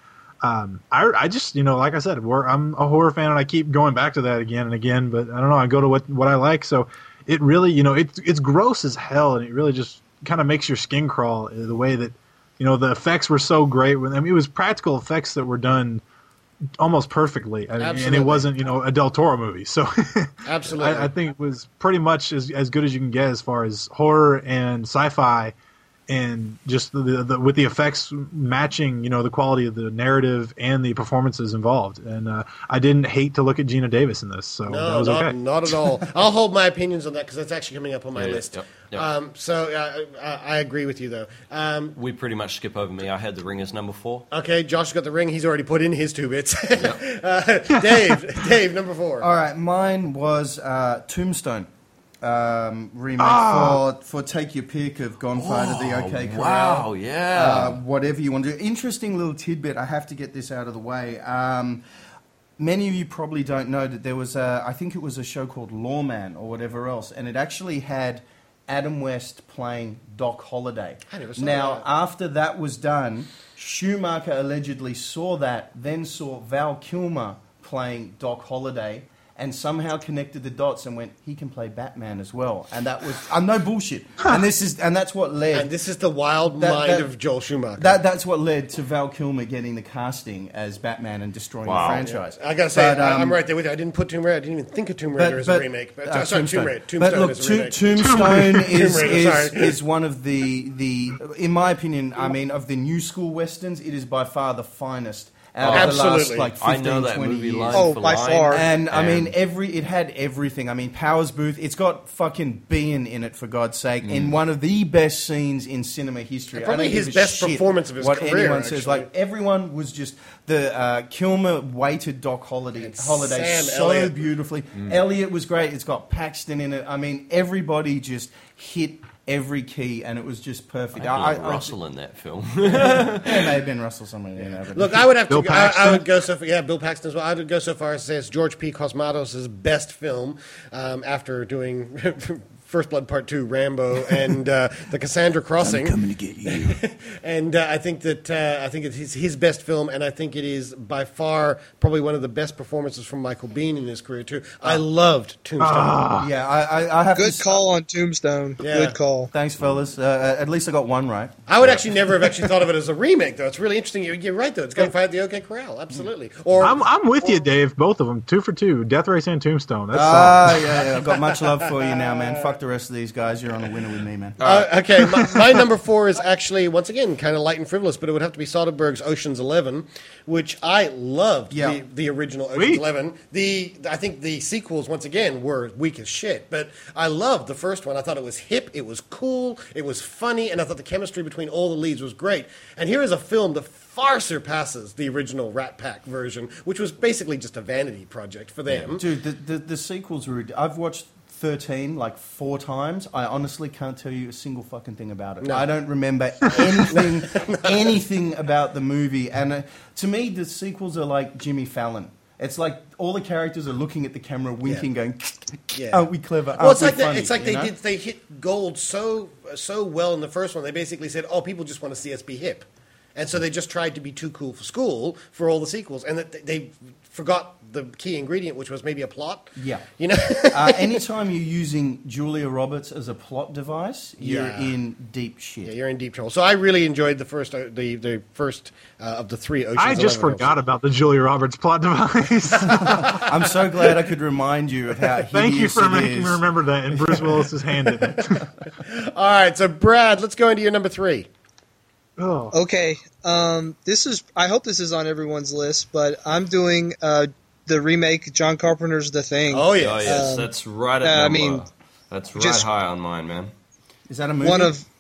I just, like I said, I'm a horror fan and I keep going back to that again and again, but I don't know, I go to what I like. So it really, it's gross as hell and it really just kind of makes your skin crawl the way that, the effects were so great. It was practical effects that were done almost perfectly, and Absolutely. it wasn't a Del Toro movie. So Absolutely. I think it was pretty much as good as you can get as far as horror and sci-fi, and just the with the effects matching the quality of the narrative and the performances involved. And I didn't hate to look at Gina Davis in this, so that No, was okay. not at all. I'll hold my opinions on that because that's actually coming up on my Yeah, list. yep. So I agree with you, though. We pretty much skip over me. I had The Ring as number 4. Okay, Josh got The Ring. He's already put in his 2 bits. Dave, number 4. All right, mine was Tombstone. Remake for Take Your Pick of Gunfire to the OK Corral. Wow, yeah. Whatever you want to do. Interesting little tidbit. I have to get this out of the way. Many of you probably don't know that there was I think it was a show called Lawman or whatever else, and it actually had Adam West playing Doc Holliday. I never saw Now, that. after that was done, Schumacher allegedly saw that, then saw Val Kilmer playing Doc Holliday, and somehow connected the dots and went, he can play Batman as well. And that was no bullshit. And that's what led. And this is the wild mind of Joel Schumacher. That's what led to Val Kilmer getting the casting as Batman and destroying Wow. the franchise. I gotta say, But, I'm right there with you. I didn't put Tomb Raider. I didn't even think of Tomb Raider as a remake. But sorry, Tomb Raider. But Tombstone look, is a remake. Tombstone Raider, sorry. is one of the, in my opinion, of the new school westerns, it is by far the finest out of the last Absolutely. 15, I know that 20 movie years. line Oh, for by line. far. And it had everything. I mean, Powers Booth. It's got fucking Bean in it, for God's sake, in one of the best scenes in cinema history. Probably I don't his give a best shit performance of his what career, anyone says. actually. Like everyone was just the Kilmer weighted Doc Holiday Sam so Elliott. beautifully. Elliot was great. It's got Paxton in it. I mean, everybody just hit every key, and it was just perfect. I believe Russell in that film. It may have been Russell somewhere. But Look, I would have Bill to. I Paxton? would go so far. Yeah, Bill Paxton as well. I would go so far as to say it's George P. Cosmatos' best film after doing First Blood Part 2, Rambo, and the Cassandra Crossing. I'm coming to get you. And I think it's his best film, and I think it is by far probably one of the best performances from Michael Biehn in his career too. I loved Tombstone. Yeah, I have Good to. call on Tombstone. Yeah. Good call. Thanks, fellas. At least I got one right. I would actually never have actually thought of it as a remake, though. It's really interesting. You're right, though. It's going to fight the OK Corral, absolutely. Or I'm with you, Dave. Both of them, 2 for 2. Death Race and Tombstone. That's solid. Yeah, I've got much love for you now, man. Fuck the rest of these guys. You're on a winner with me, man. okay, my number 4 is actually once again kind of light and frivolous, but it would have to be Soderbergh's Ocean's 11, which I loved. Yeah. The original Ocean's Sweet. 11. I think the sequels once again were weak as shit, but I loved the first one. I thought it was hip, it was cool, it was funny, and I thought the chemistry between all the leads was great. And here is a film that far surpasses the original Rat Pack version, which was basically just a vanity project for them. Dude, the sequels were. I've watched 13 like 4 times. I honestly can't tell you a single fucking thing about it. No. I don't remember anything about the movie. And to me, the sequels are like Jimmy Fallon. It's like all the characters are looking at the camera, winking, going, "Aren't we clever? Well, it's Aren't like we funny?" it's like you know? they hit gold so well in the first one. They basically said, "Oh, people just want to see us be hip," and so they just tried to be too cool for school for all the sequels, and that they forgot the key ingredient, which was maybe a plot. Yeah. You know. Anytime you're using Julia Roberts as a plot device, you're Yeah. in deep shit. Yeah, you're in deep trouble. So I really enjoyed the first of the 3 Ocean's I just 11 forgot films. about the Julia Roberts plot device. I'm so glad I could remind you of how hideous Thank you for it making is. me remember that. And Bruce Willis is hand in it. All right, so Brad, let's go into your number 3. Oh. Okay, this is. I hope this is on everyone's list, but I'm doing the remake John Carpenter's The Thing. Oh Oh, yeah. yes, that's right at I number. mean, that's right just- high on mine, man. Is that a movie? One of.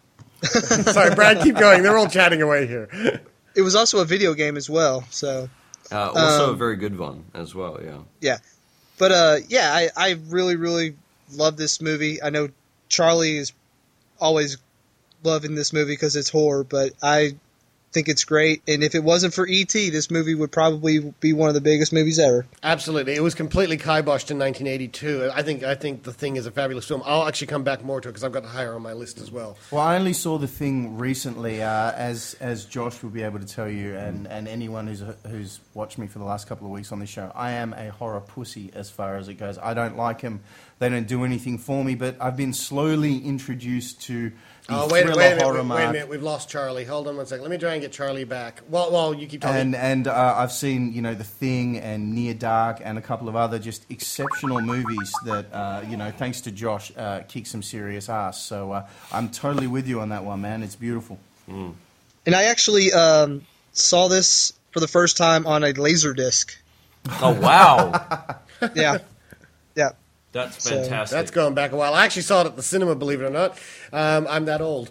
Sorry, Brad, keep going. They're all chatting away here. It was also a video game as well. So Also a very good one as well, yeah. yeah, but yeah, I really really love this movie. I know Charlie is always loving this movie because it's horror, but I think it's great. And if it wasn't for E.T., this movie would probably be one of the biggest movies ever. Absolutely, it was completely kiboshed in 1982. I think The Thing is a fabulous film. I'll actually come back more to it because I've got it higher on my list as well. Well, I only saw The Thing recently, as Josh will be able to tell you, and anyone who's watched me for the last couple of weeks on this show. I am a horror pussy as far as it goes. I don't like them. They don't do anything for me, but I've been slowly introduced to the Wait thriller a horror minute, wait a mark. minute. We've lost Charlie. Hold on one second. Let me try and get Charlie back. Well, you keep talking. And I've seen, The Thing and Near Dark and a couple of other just exceptional movies that, thanks to Josh, kick some serious ass. So I'm totally with you on that one, man. It's beautiful. And I actually saw this for the first time on a Laserdisc. Oh, wow. Yeah, yeah. That's So, fantastic. That's going back a while. I actually saw it at the cinema, believe it or not. I'm that old.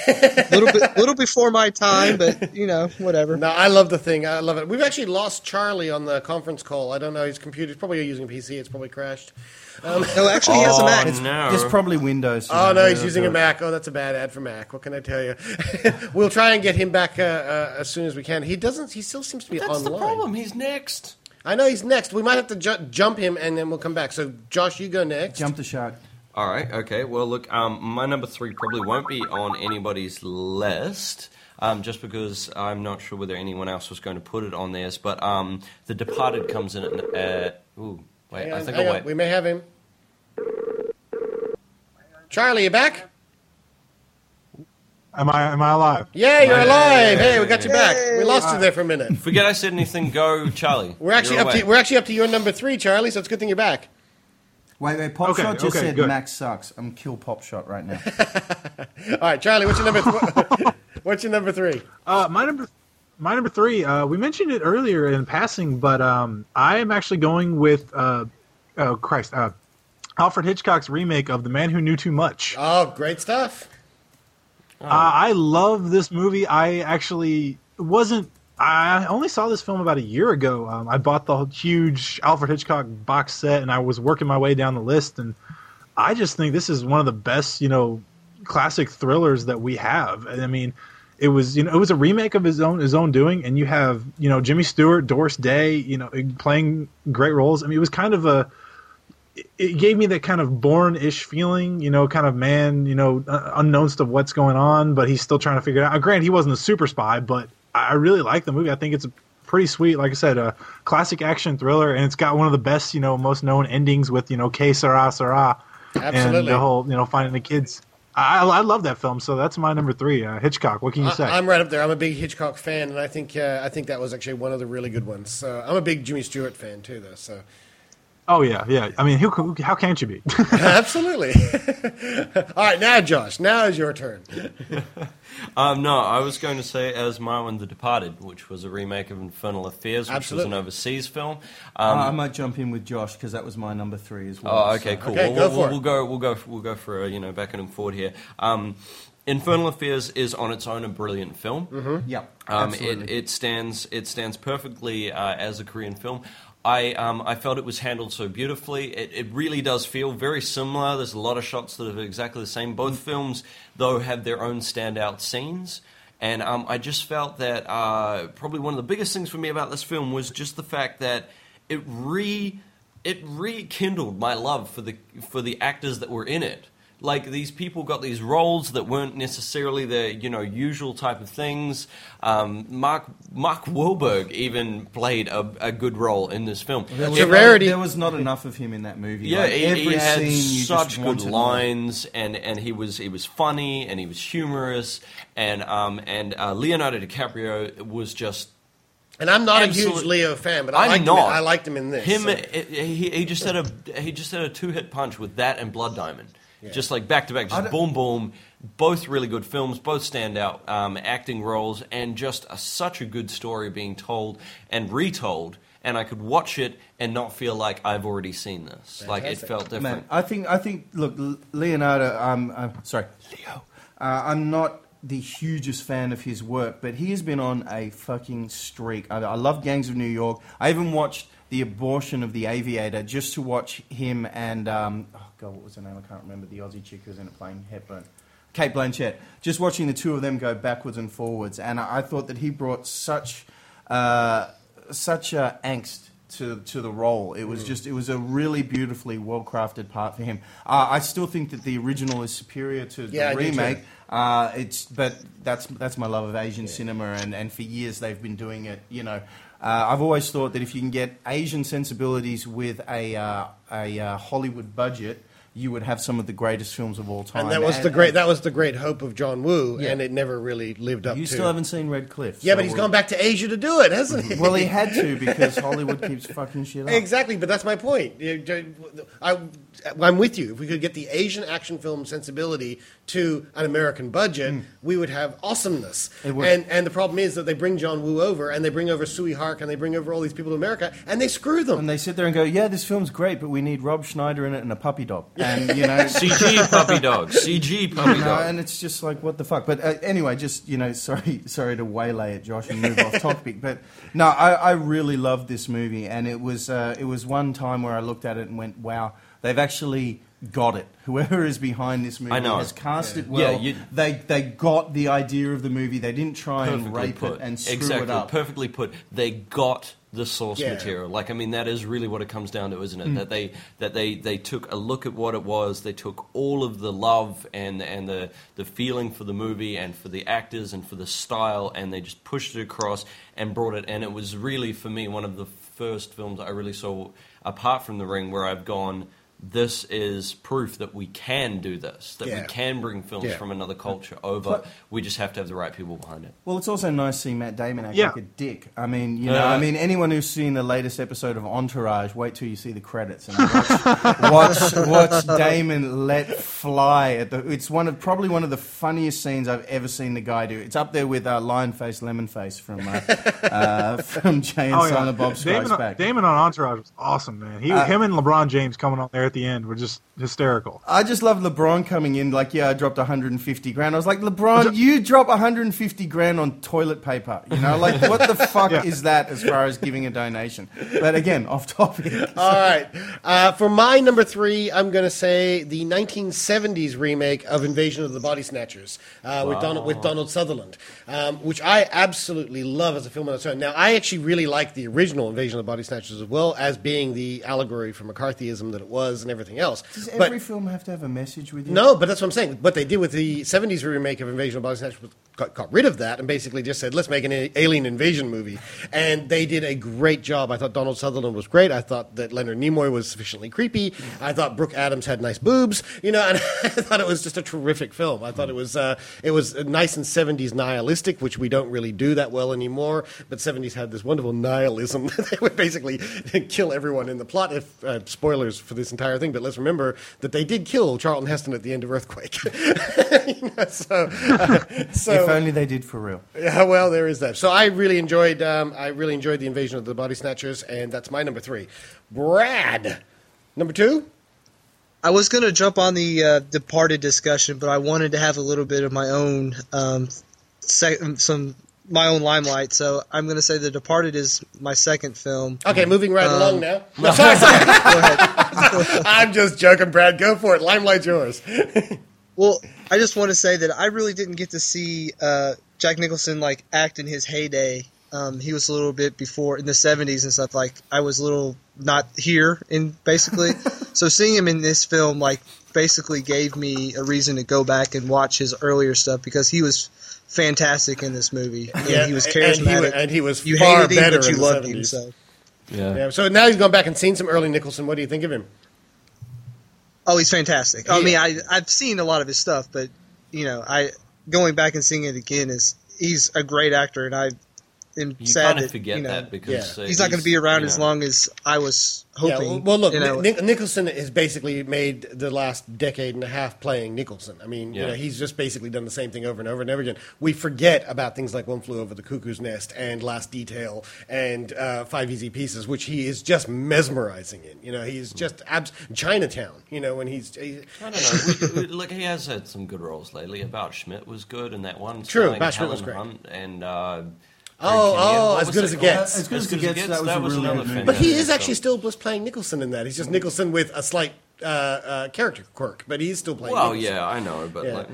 Little before my time, but whatever. No, I love The Thing. I love it. We've actually lost Charlie on the conference call. I don't know. His computer's probably using a PC. It's probably crashed. No, actually, he has a Mac. no. It's probably Windows. Oh, no, he's using a Mac. Oh, that's a bad ad for Mac. What can I tell you? We'll try and get him back as soon as we can. He still seems to be That's online. the problem. He's next. I know he's next. We might have to jump him, and then we'll come back. So, Josh, you go next. Jump the shark. All right, okay. Well, look, my number 3 probably won't be on anybody's list, just because I'm not sure whether anyone else was going to put it on theirs. But The Departed comes in at... ooh, wait, Hang I on, think hang I'll on. wait. We may have him. Charlie, you back? Am I alive? Yeah, you're Hey. alive. Hey, we got you back. We Yay. lost you there for a minute. Forget I said anything. Go, Charlie. We're actually You're up to away. we're actually up to your number 3, Charlie. So it's a good thing you're back. Wait, Pop Okay, Shot just okay, said good. Max sucks. I'm kill Pop Shot right now. All right, Charlie, what's your number? What's your number 3? My number 3. We mentioned it earlier in passing, but I am actually going with Alfred Hitchcock's remake of The Man Who Knew Too Much. Oh, great stuff. I love this movie. I only saw this film about a year ago. I bought the huge Alfred Hitchcock box set, and I was working my way down the list, and I just think this is one of the best, classic thrillers that we have. And I mean, it was a remake of his own doing, and you have, Jimmy Stewart, Doris Day, playing great roles. I mean, it was kind of it gave me that kind of Bourne-ish feeling, kind of man, unknowns to what's going on, but he's still trying to figure it out. Granted, he wasn't a super spy, but I really like the movie. I think it's a pretty sweet, like I said, a classic action thriller, and it's got one of the best, most known endings with, Que Sera Sera, Absolutely. and the whole, finding the kids. I love that film, so that's my number 3. Hitchcock. What can you say? I'm right up there. I'm a big Hitchcock fan, and I think that was actually one of the really good ones. So I'm a big Jimmy Stewart fan too, though. So Oh yeah. I mean, how can't you be? absolutely. All right, now Josh, now is your turn. No, I was going to say as my one, The Departed, which was a remake of Infernal Affairs, which Absolutely. was an overseas film. I might jump in with Josh because that was my number 3 as well. Oh, okay, so- cool. Okay, Well, go for it. we'll go for a back and forward here. Infernal Affairs is on its own a brilliant film. Yeah, absolutely. It stands perfectly as a Korean film. I felt it was handled so beautifully. It really does feel very similar. There's a lot of shots that are exactly the same. Both films, though, have their own standout scenes. And I just felt that probably one of the biggest things for me about this film was just the fact that it rekindled my love for the actors that were in it. Like, these people got these roles that weren't necessarily the usual type of things. Mark Wahlberg even played a good role in this film. There was not enough of him in that movie. Yeah, like, he had scene you such just want good to know. lines, and he was funny and he was humorous, and Leonardo DiCaprio was just. And I'm not a Absolute- huge Leo fan, but I'm not. I liked him in this. He just had a 2-hit punch with that and Blood Diamond. Just like back to back, just boom, boom. Both really good films, both stand out acting roles, and just such a good story being told and retold. And I could watch it and not feel like I've already seen this. Like, it felt different. Man, I think. Look, Leonardo. Leo. I'm not the hugest fan of his work, but he has been on a fucking streak. I love Gangs of New York. I even watched The Abortion of the Aviator just to watch him and what was her name? I can't remember. The Aussie chick who was in it playing Hepburn. Cate Blanchett. Just watching the two of them go backwards and forwards, and I thought that he brought such angst to the role. It was a really beautifully well crafted part for him. I still think that the original is superior to the remake. But that's my love of Asian cinema, and for years they've been doing it. I've always thought that if you can get Asian sensibilities with a Hollywood budget, you would have some of the greatest films of all time. And that was the great hope of John Woo, and it never really lived up to. You still haven't seen Red Cliff. Yeah, but he's gone back to Asia to do it, hasn't he? Well, he had to because Hollywood keeps fucking shit up. Exactly, but that's my point. I'm with you. If we could get the Asian action film sensibility to an American budget, we would have awesomeness. It would. And the problem is that they bring John Woo over, and they bring over Sui Hark, and they bring over all these people to America, and they screw them. And they sit there and go, yeah, this film's great, but we need Rob Schneider in it and a puppy dog. And, CG puppy dog. CG puppy dog. And it's just like, what the fuck? But anyway, just, sorry to waylay it, Josh, and move off topic. But no, I really loved this movie, and it was one time where I looked at it and went, wow, they've actually got it. Whoever is behind this movie has cast it well. Yeah, they got the idea of the movie. They didn't try and rape it and screw it up. Perfectly put. They got the source material. Like, I mean, that is really what it comes down to, isn't it? That they took a look at what it was. They took all of the love and the feeling for the movie and for the actors and for the style, and they just pushed it across and brought it. And it was really, for me, one of the first films I really saw, apart from The Ring, where I've gone, this is proof that we can do this, that we can bring films from another culture over. We just have to have the right people behind it. Well, it's also nice seeing Matt Damon act like a dick. I mean, anyone who's seen the latest episode of Entourage, wait till you see the credits and watch Damon let fly at it's probably one of the funniest scenes I've ever seen the guy do. It's up there with Lion Face, Lemon Face from Jay and Silent Bob Strikes Back. Damon on Entourage was awesome, man. Him and LeBron James coming on there at the end were just hysterical. I just love LeBron coming in like, I dropped 150 grand. I was like, LeBron, you drop 150 grand on toilet paper. Like, what the fuck is that as far as giving a donation? But again, off topic. All right. For my number 3, I'm going to say the 1970s remake of Invasion of the Body Snatchers with Donald Sutherland, which I absolutely love as a film on its own. Now, I actually really like the original Invasion of the Body Snatchers as well as being the allegory for McCarthyism that it was and everything else. Does every film have to have a message with you? No, but that's what I'm saying. What they did with the 70s remake of Invasion of the Body Snatchers was got rid of that and basically just said, let's make an alien invasion movie. And they did a great job. I thought Donald Sutherland was great. I thought that Leonard Nimoy was sufficiently creepy. I thought Brooke Adams had nice boobs, and I thought it was just a terrific film. I thought it was nice and 70s nihilistic, which we don't really do that well anymore. But 70s had this wonderful nihilism that they would basically kill everyone in the plot. If spoilers for this entire thing, but let's remember that they did kill Charlton Heston at the end of Earthquake. If only they did for real. Yeah, well, there is that. So I really enjoyed the Invasion of the Body Snatchers, and that's my number 3. Brad, number 2. I was going to jump on the Departed discussion, but I wanted to have a little bit of my own some my own limelight. So I'm going to say The Departed is my second film. Okay, moving right along now. No, sorry. Go ahead. I'm just joking, Brad. Go for it. Limelight's yours. Well, I just want to say that I really didn't get to see Jack Nicholson like act in his heyday. He was a little bit before in the 70s and stuff. Like I was a little not here in basically. So seeing him in this film like basically gave me a reason to go back and watch his earlier stuff because he was fantastic in this movie. Yeah, he was charismatic. and he was you far hated him, better but you in the loved 70s. him. So. Yeah. So now he's gone back and seen some early Nicholson. What do you think of him? Oh, he's fantastic. I mean, I've seen a lot of his stuff, but going back and seeing it again he's a great actor, and I am You sad kind that of forget that because he's not going to be around as long as I was hoping. Yeah, well, look, Nicholson has basically made the last decade and a half playing Nicholson. I mean, he's just basically done the same thing over and over and over again. We forget about things like One Flew Over the Cuckoo's Nest and Last Detail and Five Easy Pieces, which he is just mesmerizing in. He's just Chinatown. When he's I don't know. Look, he has had some good roles lately. About Schmidt was good, and that one True, starring About Schmidt Helen was great. Hunt and As Good as it gets. As Good as it gets, that was a really another good movie. film. But he is actually still just playing Nicholson in that. He's just Nicholson with a slight character quirk, but he's still playing Well, Nicholson. yeah, I know, but Yeah.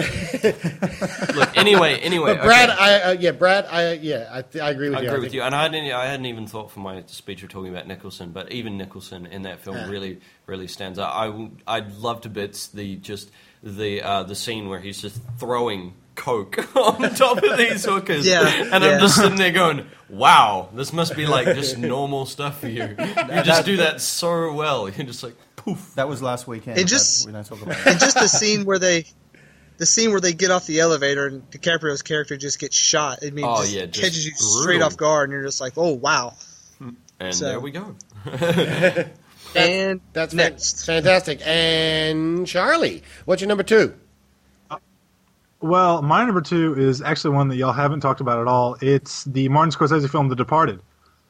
look. Anyway. But Brad, okay. I agree with I you. agree with you, and I hadn't even thought for my speech of talking about Nicholson, but even Nicholson in that film really stands out. I love to bits the scene where he's just throwing coke on top of these hookers, and I'm just sitting there going, "Wow, this must be like just normal stuff for you. You just do that so well. You're just like poof." That was last weekend. And just we don't talk about and just the scene where they get off the elevator and DiCaprio's character just gets shot. I mean, just catches you brutal. straight off guard, and you're just like, "Oh wow!" And there we go. And That's next. fantastic. And Charlie, what's your number 2? Well, my number 2 is actually one that y'all haven't talked about at all. It's the Martin Scorsese film, The Departed.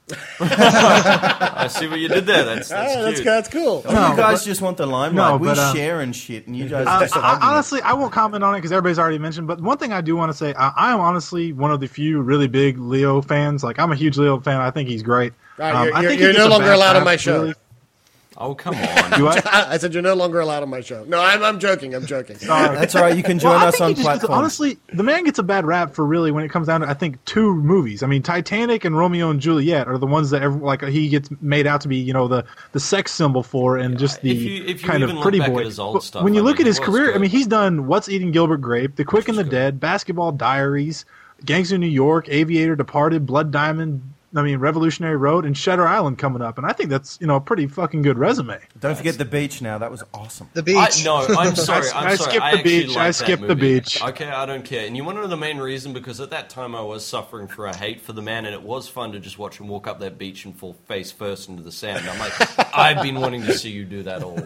I see what you did there. That's cute. That's cool. you guys just want the limelight. We share and shit, and you guys just honestly, I won't comment on it because everybody's already mentioned. But one thing I do want to say, I am honestly one of the few really big Leo fans. Like, I'm a huge Leo fan. I think he's great. You're no longer allowed on my show. Really. Oh, come on. Do I? I said you're no longer allowed on my show. No, I'm joking. That's all right. You can join I us think on he just gets- platforms. honestly, the man gets a bad rap for really when it comes down to, I think, 2 movies. I mean, Titanic and Romeo and Juliet are the ones that he gets made out to be, the sex symbol for, and just the if you kind of even look pretty back boy. at his old But stuff, when you I look mean, at his it was career, good. I mean, he's done What's Eating Gilbert Grape, The Quick and the Dead, Basketball Diaries, Gangs of New York, Aviator, Departed, Blood Diamond. Revolutionary Road and Shutter Island coming up, and I think that's a pretty fucking good resume. Don't forget The Beach now. That was awesome. The beach. I'm sorry. I skipped the actually beach. like I that skipped the movie. beach. Okay, I don't care. And you want to know the main reason? Because at that time I was suffering for a hate for the man, and it was fun to just watch him walk up that beach and fall face first into the sand. I'm like, I've been wanting to see you do that all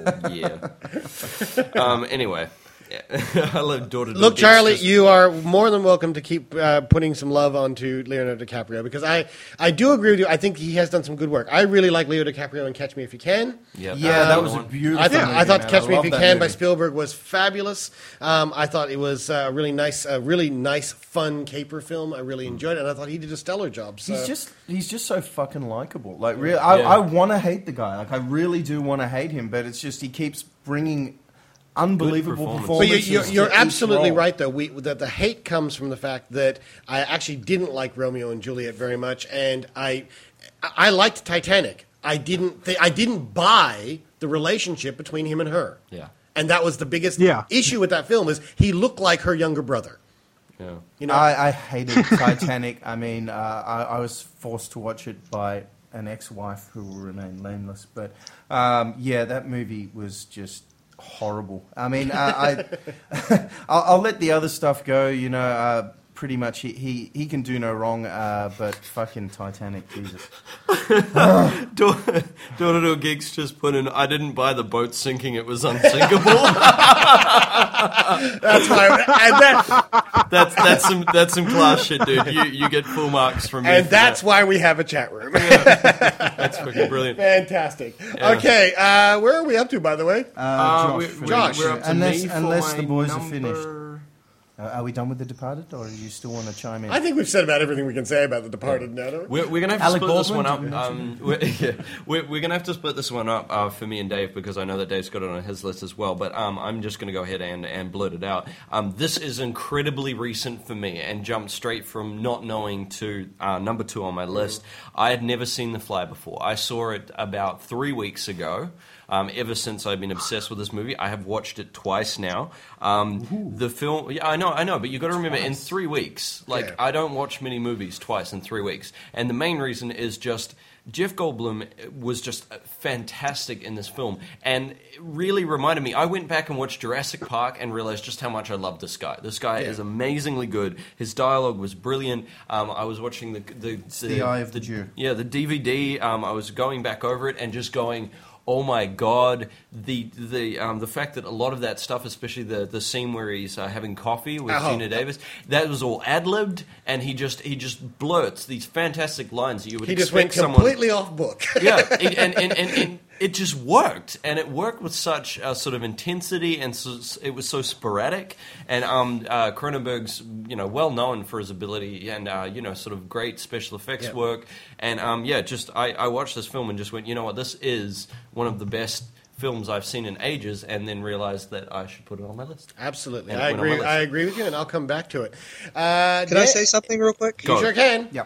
year. Anyway. I love door-to-door. Look, Charlie, you are more than welcome to keep putting some love onto Leonardo DiCaprio because I do agree with you. I think he has done some good work. I really like Leo DiCaprio in Catch Me If You Can. Yeah, that was a beautiful movie, I thought man. Catch Me If love You that Can by movie. Spielberg was fabulous. I thought it was a really nice, fun caper film. I really enjoyed it, and I thought he did a stellar job. So. He's just so fucking likable. Like, really, I want to hate the guy. Like, I really do want to hate him, but it's just he keeps bringing unbelievable performance. But performances. you're to each absolutely role. right, though. That the hate comes from the fact that I actually didn't like Romeo and Juliet very much, and I liked Titanic. I didn't buy the relationship between him and her. Yeah. And that was the biggest Yeah. issue with that film is he looked like her younger brother. Yeah. I hated Titanic. I mean, I was forced to watch it by an ex-wife who will remain nameless. But, that movie was just horrible. I mean, I'll let the other stuff go, pretty much he can do no wrong, but fucking Titanic, Jesus. Door-to-door Geeks just put in, I didn't buy the boat sinking, it was unsinkable. That's why, That's some class shit, dude. You get full marks from me. and for that's that. why we have a chat room. That's fucking brilliant. Fantastic. Okay, where are we up to, Josh, Josh, we're up to unless me for unless my the boys are number- finished. Are we done with The Departed, or do you still want to chime in? I think we've said about everything we can say about The Departed now, don't we? We're going to have to Alec split this one Baldwin, up. We're going to have to split this one up for me and Dave, because I know that Dave's got it on his list as well. But I'm just going to go ahead and blurt it out. This is incredibly recent for me and jumped straight from not knowing to number 2 on my list. I had never seen The Fly before. I saw it about 3 weeks ago. Ever since I've been obsessed with this movie, I have watched it twice now. The film, yeah, I know, but you've got to remember, in 3 weeks, I don't watch many movies twice in 3 weeks. And the main reason is just Jeff Goldblum was just fantastic in this film, and it really reminded me. I went back and watched Jurassic Park and realized just how much I love this guy. This guy is amazingly good. His dialogue was brilliant. I was watching the Eye of the Jew. Yeah, the DVD. I was going back over it and just going, oh my God! The fact that a lot of that stuff, especially the scene where he's having coffee with Gina Davis, that was all ad-libbed, and he just blurts these fantastic lines that you would He expect just went someone. completely off book. Yeah, and it just worked, and it worked with such sort of intensity, and it was so sporadic. And Cronenberg's well known for his ability and sort of great special effects work. And I watched this film and just went, you know what, this is one of the best films I've seen in ages, and then realized that I should put it on my list. Absolutely, And I it went on my agree. list. I agree with you, and I'll come back to it. Can I say something real quick? You sure can. Yeah.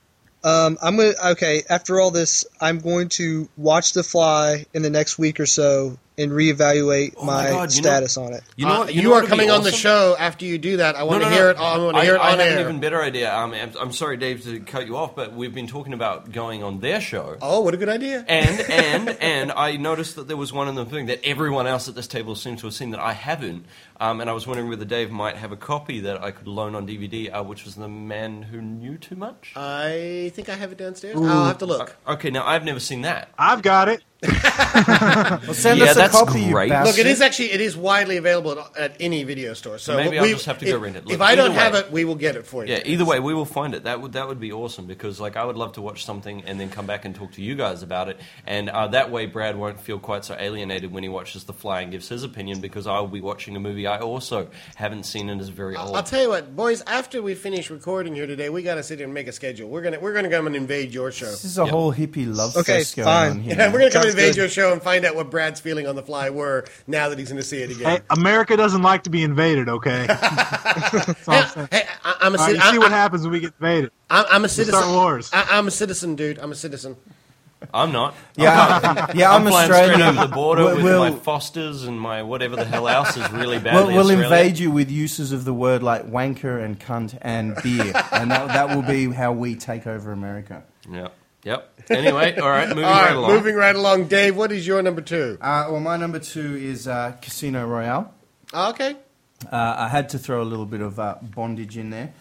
After all this, I'm going to watch The Fly in the next week or so and reevaluate my status on it. You know what? You are coming on the show after you do that. I want to hear it. I want to hear it on I air. have an even better idea. I'm sorry, Dave, to cut you off, but we've been talking about going on their show. Oh, what a good idea! And I noticed that there was one in the thing that everyone else at this table seems to have seen that I haven't. And I was wondering whether Dave might have a copy that I could loan on DVD, which was The Man Who Knew Too Much. I think I have it downstairs. I'll have to look. Okay, now I've never seen that. I've got it. Well, send us a that's copy, you great. bastard. Look, it is widely available at any video store. So Maybe I'll just have to go rent it. Look, If I don't either have way- it, we will get it for you. Yeah, either way, we will find it. That would be awesome, because I would love to watch something and then come back and talk to you guys about it. And that way, Brad won't feel quite so alienated when he watches The Fly and gives his opinion, because I will be watching a movie I also haven't seen and is very old. I'll tell you what, boys. After we finish recording here today, we got to sit here and make a schedule. We're gonna come and invade your show. This is a whole hippie love Okay, fest going fine. on here. Yeah, we're gonna come and Sounds invade good. your show and find out what Brad's feeling on The Fly were now that he's going to see it again. Hey, America doesn't like to be invaded, okay? That's all I'm saying. Hey, I'm a All right, you see what happens when we get invaded. I'm a citizen. Start wars. I'm a citizen, dude. I'm a citizen. I'm not. Yeah, I'm I'm flying Australian. straight over the border with We'll- my Fosters and my whatever the hell else is really badly We'll Australian. invade you with uses of the word like wanker and cunt and beer, and that will be how we take over America. Yep. Anyway, all right, moving All right right, along. moving right along. Dave, what is your number 2? Well, my number 2 is Casino Royale. Okay. I had to throw a little bit of bondage in there.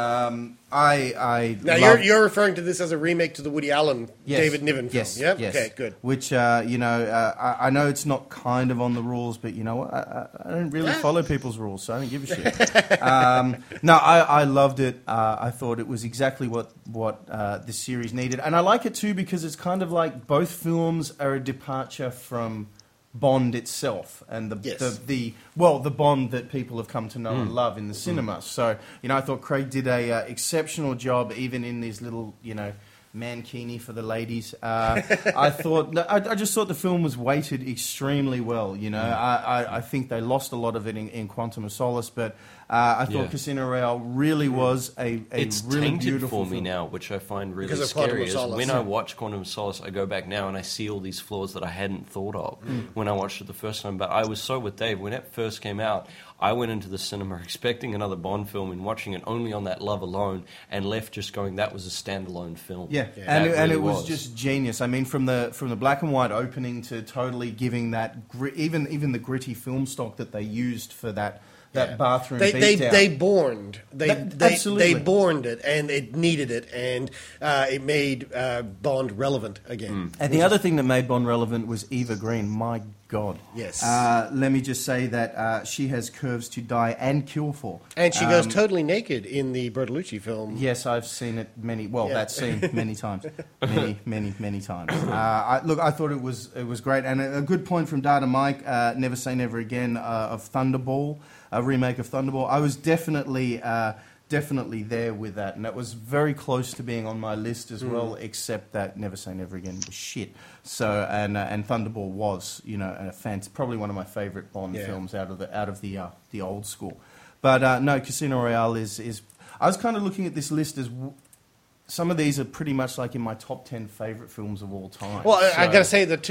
I Now love- you're referring to this as a remake to the Woody Allen Yes. David Niven film. Yes, Yep. yes. Okay, good. Which I know it's not kind of on the rules, but you know what? I don't really follow people's rules, so I don't give a shit. No, I loved it. I thought it was exactly what this series needed, and I like it too because it's kind of like both films are a departure from Bond itself and the Bond that people have come to know and love in the cinema. So I thought Craig did a exceptional job, even in these little mankini for the ladies. I just thought the film was weighted extremely well. I think they lost a lot of it in Quantum of Solace, but I thought Casino Royale really was a It's really tainted beautiful for me film. now, which I find really Because of Quantum scary. of Is Solace. when I watch Quantum of Solace, I go back now and I see all these flaws that I hadn't thought of when I watched it the first time. But I was so with Dave when it first came out. I went into the cinema expecting another Bond film and watching it only on that love alone, and left just going, "That was a standalone film." Yeah, That and really it was just genius. I mean, from the black and white opening to totally giving that even the gritty film stock that they used for that bathroom beatdown. They borned. Absolutely. They borned it, and it needed it, and it made Bond relevant again. And the other thing that made Bond relevant was Eva Green. My God. Yes. Let me just say that she has curves to die and kill for. And she goes totally naked in the Bertolucci film. Yes, I've seen it that scene many times, many times. I thought it was great, and a good point from Data Mike. Never Say Never Again of Thunderball, a remake of Thunderball. I was definitely there with that, and that was very close to being on my list as well. Except that Never Say Never Again was shit. So and Thunderball was probably one of my favourite Bond films out of the old school. But no, Casino Royale is. I was kind of looking at this list as some of these are pretty much like in my top 10 favourite films of all time. Well, I got to say the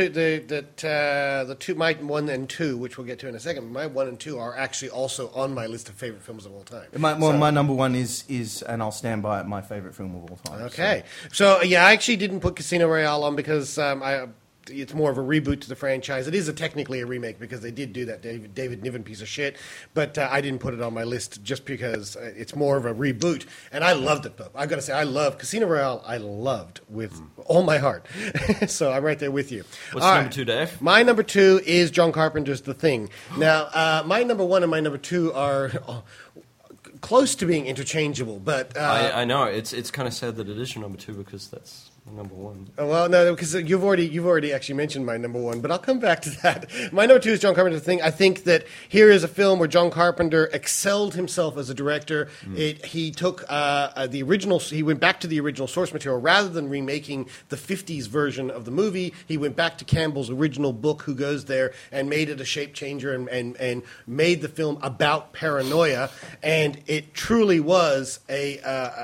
two, my 1 and 2, which we'll get to in a second. My 1 and 2 are actually also on my list of favourite films of all time. My number 1 is, and I'll stand by it, my favourite film of all time. Okay, so I actually didn't put Casino Royale on because it's more of a reboot to the franchise. It is technically a remake because they did do that David Niven piece of shit, but I didn't put it on my list just because it's more of a reboot. And I loved it, though. I've got to say, I love Casino Royale. I loved with all my heart. So I'm right there with you. What's number 2, Dave? My number 2 is John Carpenter's The Thing. Now, my number 1 and my number 2 are close to being interchangeable, but I know it's kind of sad that it is your number 2 because that's my number 1. Well, no, because you've already actually mentioned my number 1, but I'll come back to that. My number 2 is John Carpenter's Thing. I think that here is a film where John Carpenter excelled himself as a director. He took the original. He went back to the original source material rather than remaking the '50s version of the movie. He went back to Campbell's original book, Who Goes There, and made it a shape changer and made the film about paranoia. And it truly was a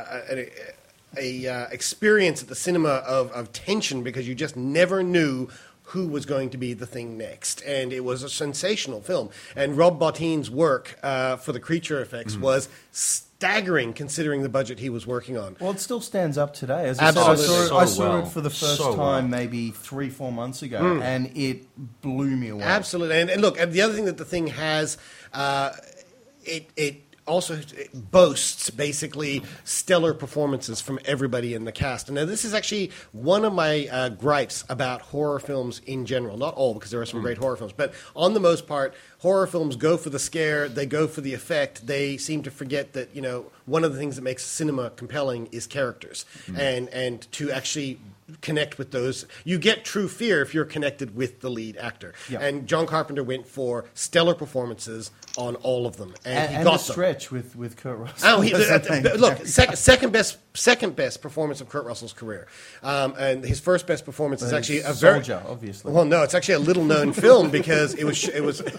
experience at the cinema of tension because you just never knew who was going to be the thing next. And it was a sensational film. And Rob Bottin's work for the creature effects was staggering considering the budget he was working on. Well, it still stands up today. As Absolutely. I saw it for the first time maybe 3-4 months ago, and it blew me away. Absolutely. And look, and the other thing that the thing has, it also boasts basically stellar performances from everybody in the cast. And now this is actually one of my gripes about horror films in general. Not all, because there are some great horror films, but on the most part, horror films go for the scare, they go for the effect. They seem to forget that, one of the things that makes cinema compelling is characters. And to actually connect with those. You get true fear if you're connected with the lead actor. Yeah. And John Carpenter went for stellar performances on all of them. And he got the stretch with Kurt Russell. Oh, look, second best performance of Kurt Russell's career. And his first best performance is actually a Soldier, obviously. Well, no, it's actually a little-known film because it was.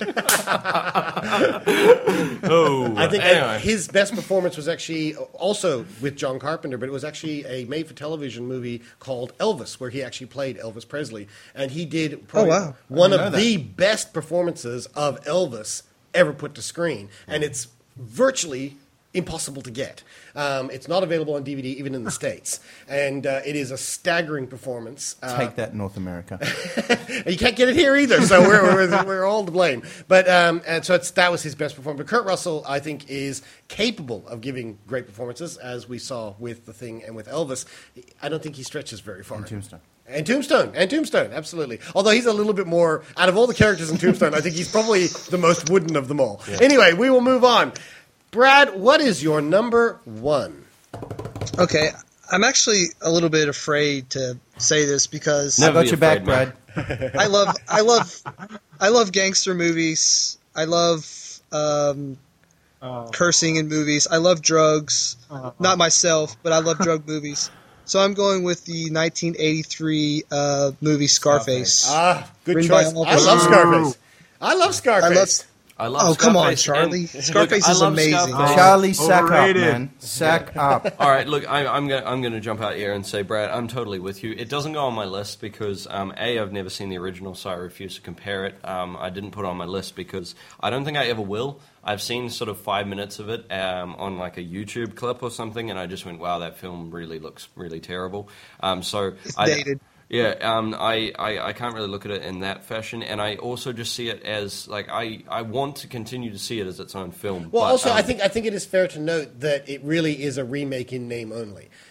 I think his best performance was actually also with John Carpenter, but it was actually a made-for-television movie called Elvis, where he actually played Elvis Presley, and he did one of the best performances of Elvis ever put to screen, and it's virtually impossible to get. It's not available on DVD even in the States, and it is a staggering performance. Take that, North America. You can't get it here either, so we're all to blame. But and so that was his best performance. But Kurt Russell, I think, is capable of giving great performances, as we saw with The Thing and with Elvis. I don't think he stretches very far. And Tombstone, absolutely. Although he's a little bit more, out of all the characters in Tombstone, I think he's probably the most wooden of them all. Yeah. Anyway, we will move on. Brad, what is your number 1? Okay, I'm actually a little bit afraid to say this because I got your back, Brad. I love gangster movies. I love cursing in movies. I love drugs. Not myself, but I love drug movies. So I'm going with the 1983 movie Scarface. Good choice. I love Scarface. I love Scarface. Come on, and Charlie. Scarface is amazing. Charlie, sack up, man. Sack up. All right, look, I'm going to jump out here and say, Brad, I'm totally with you. It doesn't go on my list because, I've never seen the original, so I refuse to compare it. I didn't put it on my list because I don't think I ever will. I've seen sort of 5 minutes of it on like a YouTube clip or something, and I just went, wow, that film really looks really terrible. It's dated. Yeah, I can't really look at it in that fashion, and I also just see it as like I want to continue to see it as its own film. Well, also I think it is fair to note that it really is a remake in name only.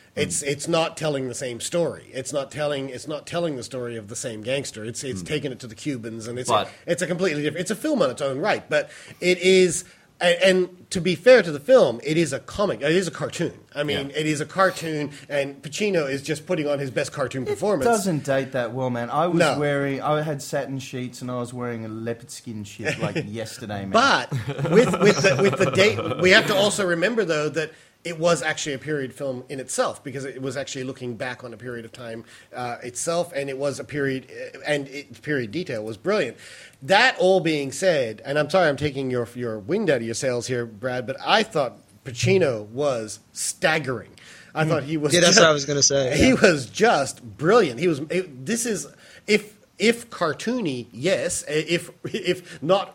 It's not telling the same story. It's not telling the story of the same gangster. It's taking it to the Cubans, and it's a completely different. It's a film on its own right, but it is. And to be fair to the film, it is a comic. It is a cartoon. I mean, it is a cartoon, and Pacino is just putting on his best cartoon performance. It doesn't date that well, man. I had satin sheets, and I was wearing a leopard skin shit like yesterday, man. But with the date, we have to also remember though that it was actually a period film in itself, because it was actually looking back on a period of time itself, and it was a period, and period detail was brilliant. That all being said, and I'm sorry I'm taking your wind out of your sails here, Brad, but I thought Pacino was staggering. I thought he was. Yeah, that's what I was going to say. He was just brilliant. This is if cartoony, yes. If not.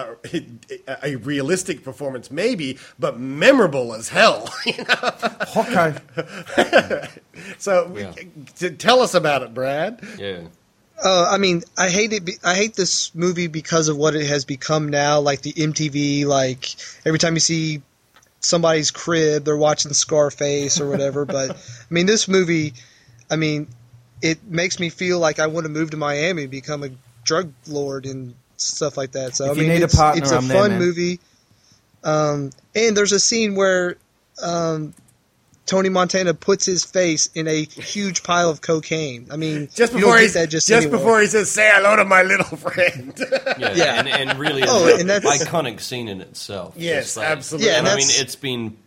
A realistic performance, maybe, but memorable as hell. Okay. So, tell us about it, Brad. Yeah. I mean, I hate it. I hate this movie because of what it has become now. Like the MTV, like every time you see somebody's crib, they're watching Scarface or whatever. But I mean, this movie, I mean, it makes me feel like I want to move to Miami and become a drug lord and stuff like that. So if you need a partner, it's a I'm fun there, movie. And there's a scene where Tony Montana puts his face in a huge pile of cocaine. I mean, just before he says, "Say hello to my little friend." Yeah. And really, and that's iconic scene in itself. Yes, absolutely. Yeah, and I mean, it's been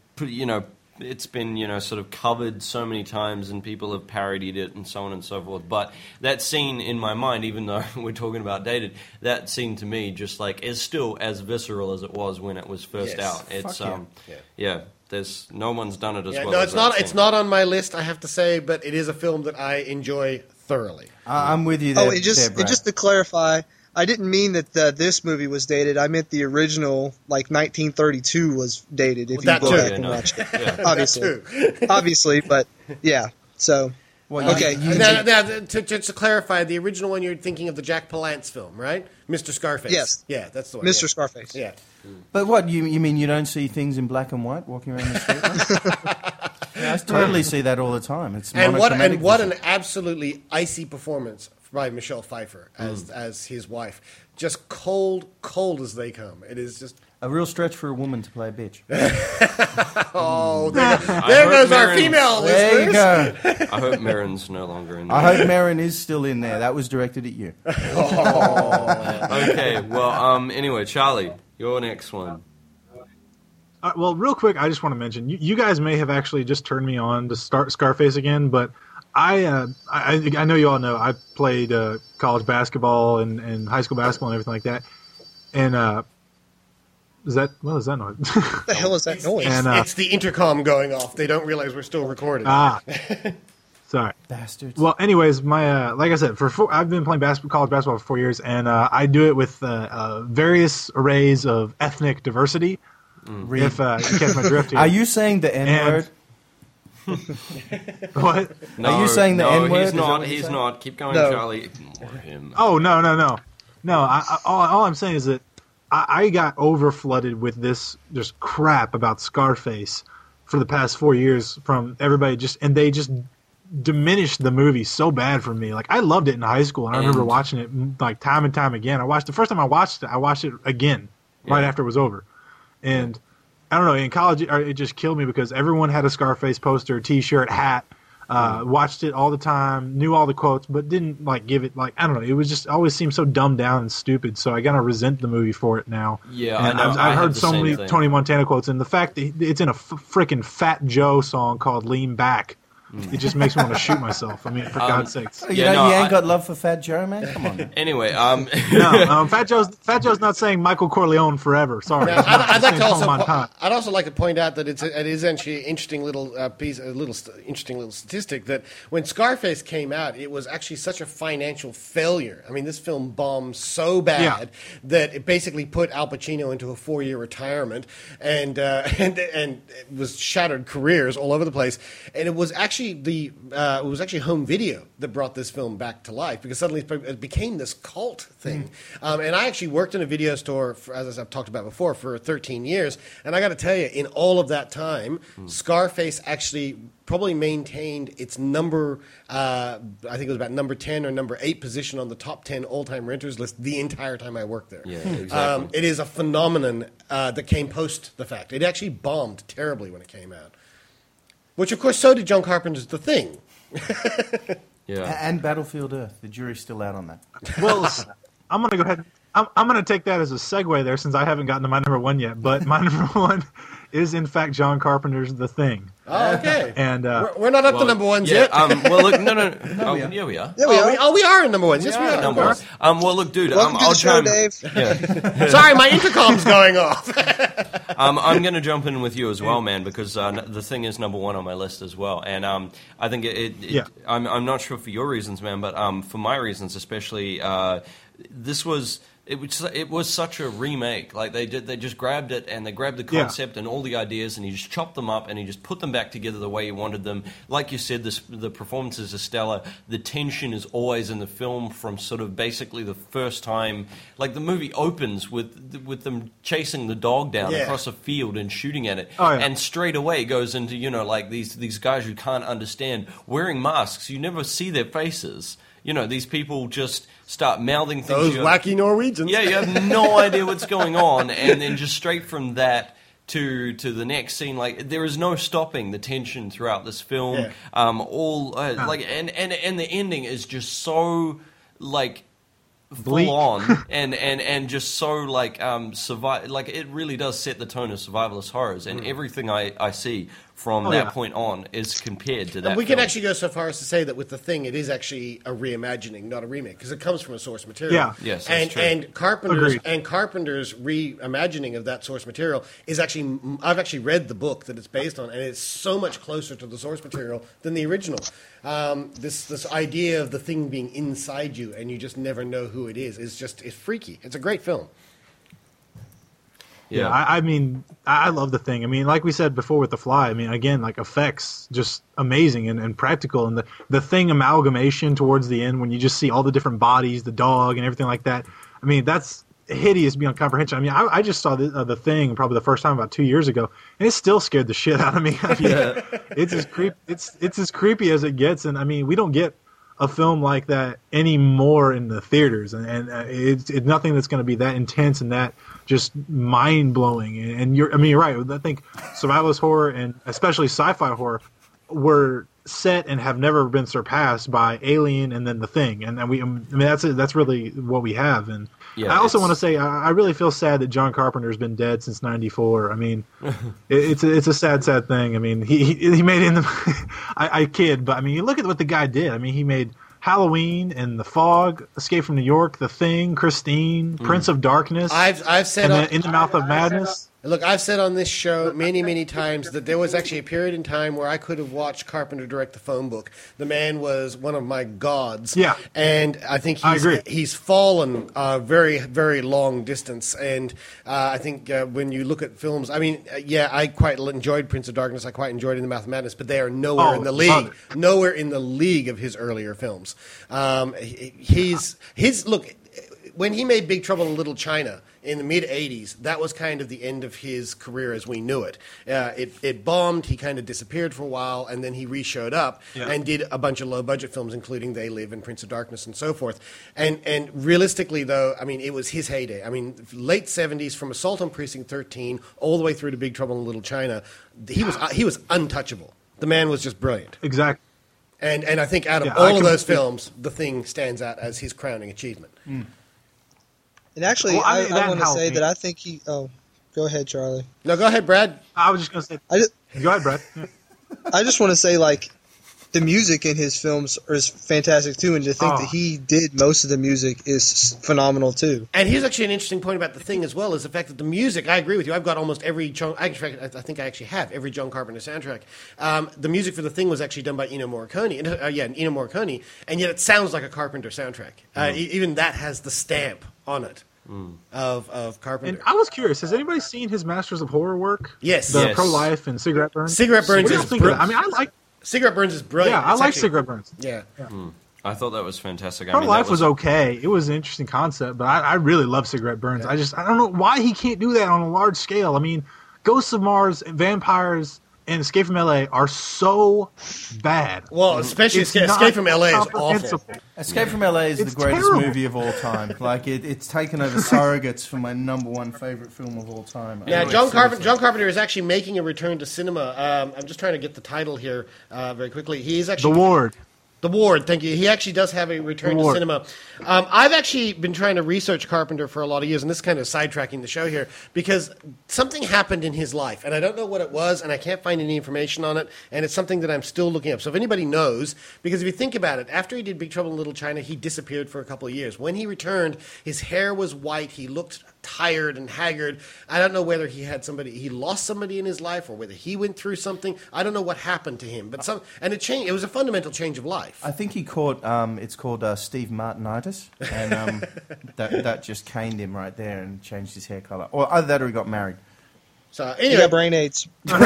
sort of covered so many times, and people have parodied it and so on and so forth. But that scene in my mind, even though we're talking about dated, that scene to me just like is still as visceral as it was when it was first out. It's there's no one's done it as well. No, as it's that not. scene. It's not on my list, I have to say, but it is a film that I enjoy thoroughly. I'm with you there. And just to clarify, I didn't mean that this movie was dated. I meant the original, like 1932, was dated. If you go back and watch it, obviously, but yeah. So okay. Now, to clarify, the original one you're thinking of the Jack Palance film, right? Mr. Scarface. Yes. Yeah, that's the one. Mr. Scarface. Yeah. But what you mean? You don't see things in black and white walking around the street? Yeah, I totally see that all the time. It's what vision. an absolutely icy performance by Michelle Pfeiffer as his wife. Just cold as they come. It is just a real stretch for a woman to play a bitch. There goes our female listeners. There you go. I hope Marin's no longer in there. I hope Marin is still in there. That was directed at you. Okay, well, anyway, Charlie, your next one. Well, real quick, I just want to mention, you guys may have actually just turned me on to start Scarface again, but I know you all know I played college basketball and high school basketball and everything like that. And what is that noise? What the hell is that noise? It's the intercom going off. They don't realize we're still recording. Sorry, bastards. Well, anyways, my like I said, I've been playing college basketball for 4 years, and I do it with various arrays of ethnic diversity. If you catch my drift here. Are you saying the N-word? What? No, are you saying the N-word? He's not. Keep going, Charlie. Ignore him. Oh, no. No, all I'm saying is that I got over-flooded with this just crap about Scarface for the past 4 years from everybody, and they just diminished the movie so bad for me. Like, I loved it in high school, and I remember watching it like time and time again. The first time I watched it again right after it was over. And I don't know, in college, it just killed me because everyone had a Scarface poster, T-shirt, hat, watched it all the time, knew all the quotes, but didn't give it I don't know. It was just always seemed so dumbed down and stupid. So I kind of resent the movie for it now. Yeah, and I know. I've heard so many Tony Montana quotes, and the fact that it's in a freaking Fat Joe song called "Lean Back." It just makes me want to shoot myself. I mean, for God's sakes. You ain't got love for Fat Joe, man? Come on. Anyway, no, Fat Joe's not saying Michael Corleone forever. Sorry. Now, I'd also like to point out that it is actually an interesting little interesting little statistic that when Scarface came out, it was actually such a financial failure. I mean, this film bombed so bad that it basically put Al Pacino into a 4-year retirement and it was shattered careers all over the place. And it was actually actually it was actually home video that brought this film back to life, because suddenly it became this cult thing. And I actually worked in a video store, as I've talked about before, for 13 years. And I got to tell you, in all of that time, Scarface actually probably maintained its number, I think it was about number 10 or number 8 position on the top 10 all-time renters list the entire time I worked there. Yeah, exactly. It is a phenomenon that came post the fact. It actually bombed terribly when it came out. Which, of course, so did John Carpenter's The Thing. Yeah. And Battlefield Earth. The jury's still out on that. Well, I'm going to go ahead. I'm going to take that as a segue there, since I haven't gotten to my number one yet. But my number one is, in fact, John Carpenter's The Thing. Oh, okay. And we're not up to number ones yet. Well, look, no. Oh, yeah, we are. Yeah, we are. We are in number ones. Yes, we are. Number one. Well, look, dude. Welcome to I'll the show, try and- Dave. Sorry, my intercom's going off. I'm going to jump in with you as well, man, because The Thing is number one on my list as well. And I think I'm not sure for your reasons, man, but for my reasons especially, it was such a remake. Like they just grabbed it, and they grabbed the concept and all the ideas, and he just chopped them up and he just put them back together the way he wanted them. Like you said, the performances are stellar. The tension is always in the film from sort of basically the first time. Like the movie opens with them chasing the dog down across a field and shooting at it, and straight away goes into like these guys who can't understand wearing masks. You never see their faces. These people just start mouthing things. Those wacky Norwegians. Yeah, you have no idea what's going on, and then just straight from that to the next scene, like there is no stopping the tension throughout this film. Yeah. And the ending is just so like Bleak. full on and just so like survive. Like it really does set the tone of survivalist horrors, and everything I see from that point on is compared to that. And we can film. actually go so far as to say that with The Thing, it is actually a reimagining, not a remake, because it comes from a source material. Yeah. Yes, that's true. And Carpenter's Agreed. reimagining of that source material is actually, I've actually read the book that it's based on, and it's so much closer to the source material than the original. This idea of the thing being inside you and you just never know who it is it's freaky. It's a great film. Yeah, I mean, I love The Thing. I mean, like we said before with The Fly, I mean, again, like effects, just amazing and practical. And the Thing amalgamation towards the end when you just see all the different bodies, the dog and everything like that. I mean, that's hideous beyond comprehension. I mean, I just saw the Thing probably the first time about 2 years ago, and it still scared the shit out of me. I mean, it's as creepy as it gets. And I mean, we don't get a film like that anymore in the theaters, and it's nothing that's going to be that intense and that just mind blowing. And you're right. I think survivalist horror and especially sci-fi horror were set and have never been surpassed by Alien and then The Thing. And that's really what we have. And I also want to say I really feel sad that John Carpenter's been dead since '94. I mean, it's a sad thing. I mean, he made it in the I kid, but I mean, you look at what the guy did. I mean, he made Halloween and The Fog, Escape from New York, The Thing, Christine, Prince of Darkness. I've said and In the Mouth of Madness. Look, I've said on this show many, many times that there was actually a period in time where I could have watched Carpenter direct The Phone Book. The man was one of my gods. Yeah. And I think I agree. he's fallen a very, very long distance. And I think when you look at films, I mean, I quite enjoyed Prince of Darkness. I quite enjoyed In the Mouth of Madness, but they are nowhere in the league. love it. Nowhere in the league of his earlier films. Look, when he made Big Trouble in Little China in the mid-'80s, that was kind of the end of his career as we knew it. It bombed, he kind of disappeared for a while, and then he re-showed up and did a bunch of low-budget films, including They Live and Prince of Darkness and so forth. And realistically, though, I mean, it was his heyday. I mean, late 70s, from Assault on Precinct 13 all the way through to Big Trouble in Little China, he was untouchable. The man was just brilliant. Exactly. And I think out of all of those films, The Thing stands out as his crowning achievement. And actually, Well, I mean, I want to say Halloween. that I think he. Oh, go ahead, Charlie. No, go ahead, Brad. I was just going to say. Go ahead, Brad. Yeah. I just want to say, like, the music in his films is fantastic too, and to think that he did most of the music is phenomenal too. And here's actually an interesting point about The Thing as well, is the fact that the music, I agree with you, I've got almost every John, I think I actually have every John Carpenter soundtrack. The music for The Thing was actually done by Ennio Morricone, and yet it sounds like a Carpenter soundtrack. Even that has the stamp on it of Carpenter. And I was curious, has anybody seen his Masters of Horror work? Yes. The Yes. Pro-Life and Cigarette Burns? Cigarette Burns What do you is think of that? brilliant. I mean, Cigarette Burns is brilliant. Yeah, I It's like actually- Cigarette Burns. Yeah. I thought that was fantastic. Her that Life was okay. It was an interesting concept, but I really love Cigarette Burns. I don't know why he can't do that on a large scale. I mean, Ghosts of Mars, Vampires, and Escape from L.A. are so bad. Well, especially It's Escape not from LA is awful. comprehensible. Escape from LA is the It's greatest terrible. movie of all time. Like it's taken over Surrogates for my number one favorite film of all time. Yeah, Anyway, John seriously. Carpenter is actually making a return to cinema. I'm just trying to get the title here very quickly. He's The actually Ward. The Ward, thank you. He actually does have a return The to Ward. cinema. I've actually been trying to research Carpenter for a lot of years, and this is kind of sidetracking the show here, because something happened in his life, and I don't know what it was, and I can't find any information on it, and it's something that I'm still looking up. So if anybody knows, because if you think about it, after he did Big Trouble in Little China, he disappeared for a couple of years. When he returned, his hair was white, he looked tired and haggard. I don't know whether he lost somebody in his life, or whether he went through something. I don't know what happened to him, but it changed. It was a fundamental change of life. I think he caught. It's called Steve Martinitis, and that just caned him right there and changed his hair color. Or either that, or he got married. So He anyway, got brain AIDS. all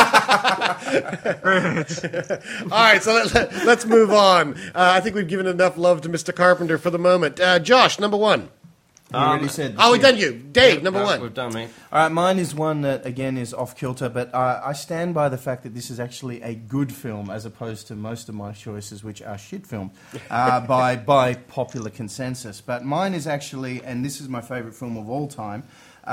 right. So let's move on. I think we've given enough love to Mr. Carpenter for the moment. Josh, number one. You already said. Oh, we've done you, Dave. Number one. We've done me. All right, mine is one that, again, is off kilter, but I stand by the fact that this is actually a good film as opposed to most of my choices, which are shit films, by popular consensus. But mine is actually, and this is my favourite film of all time,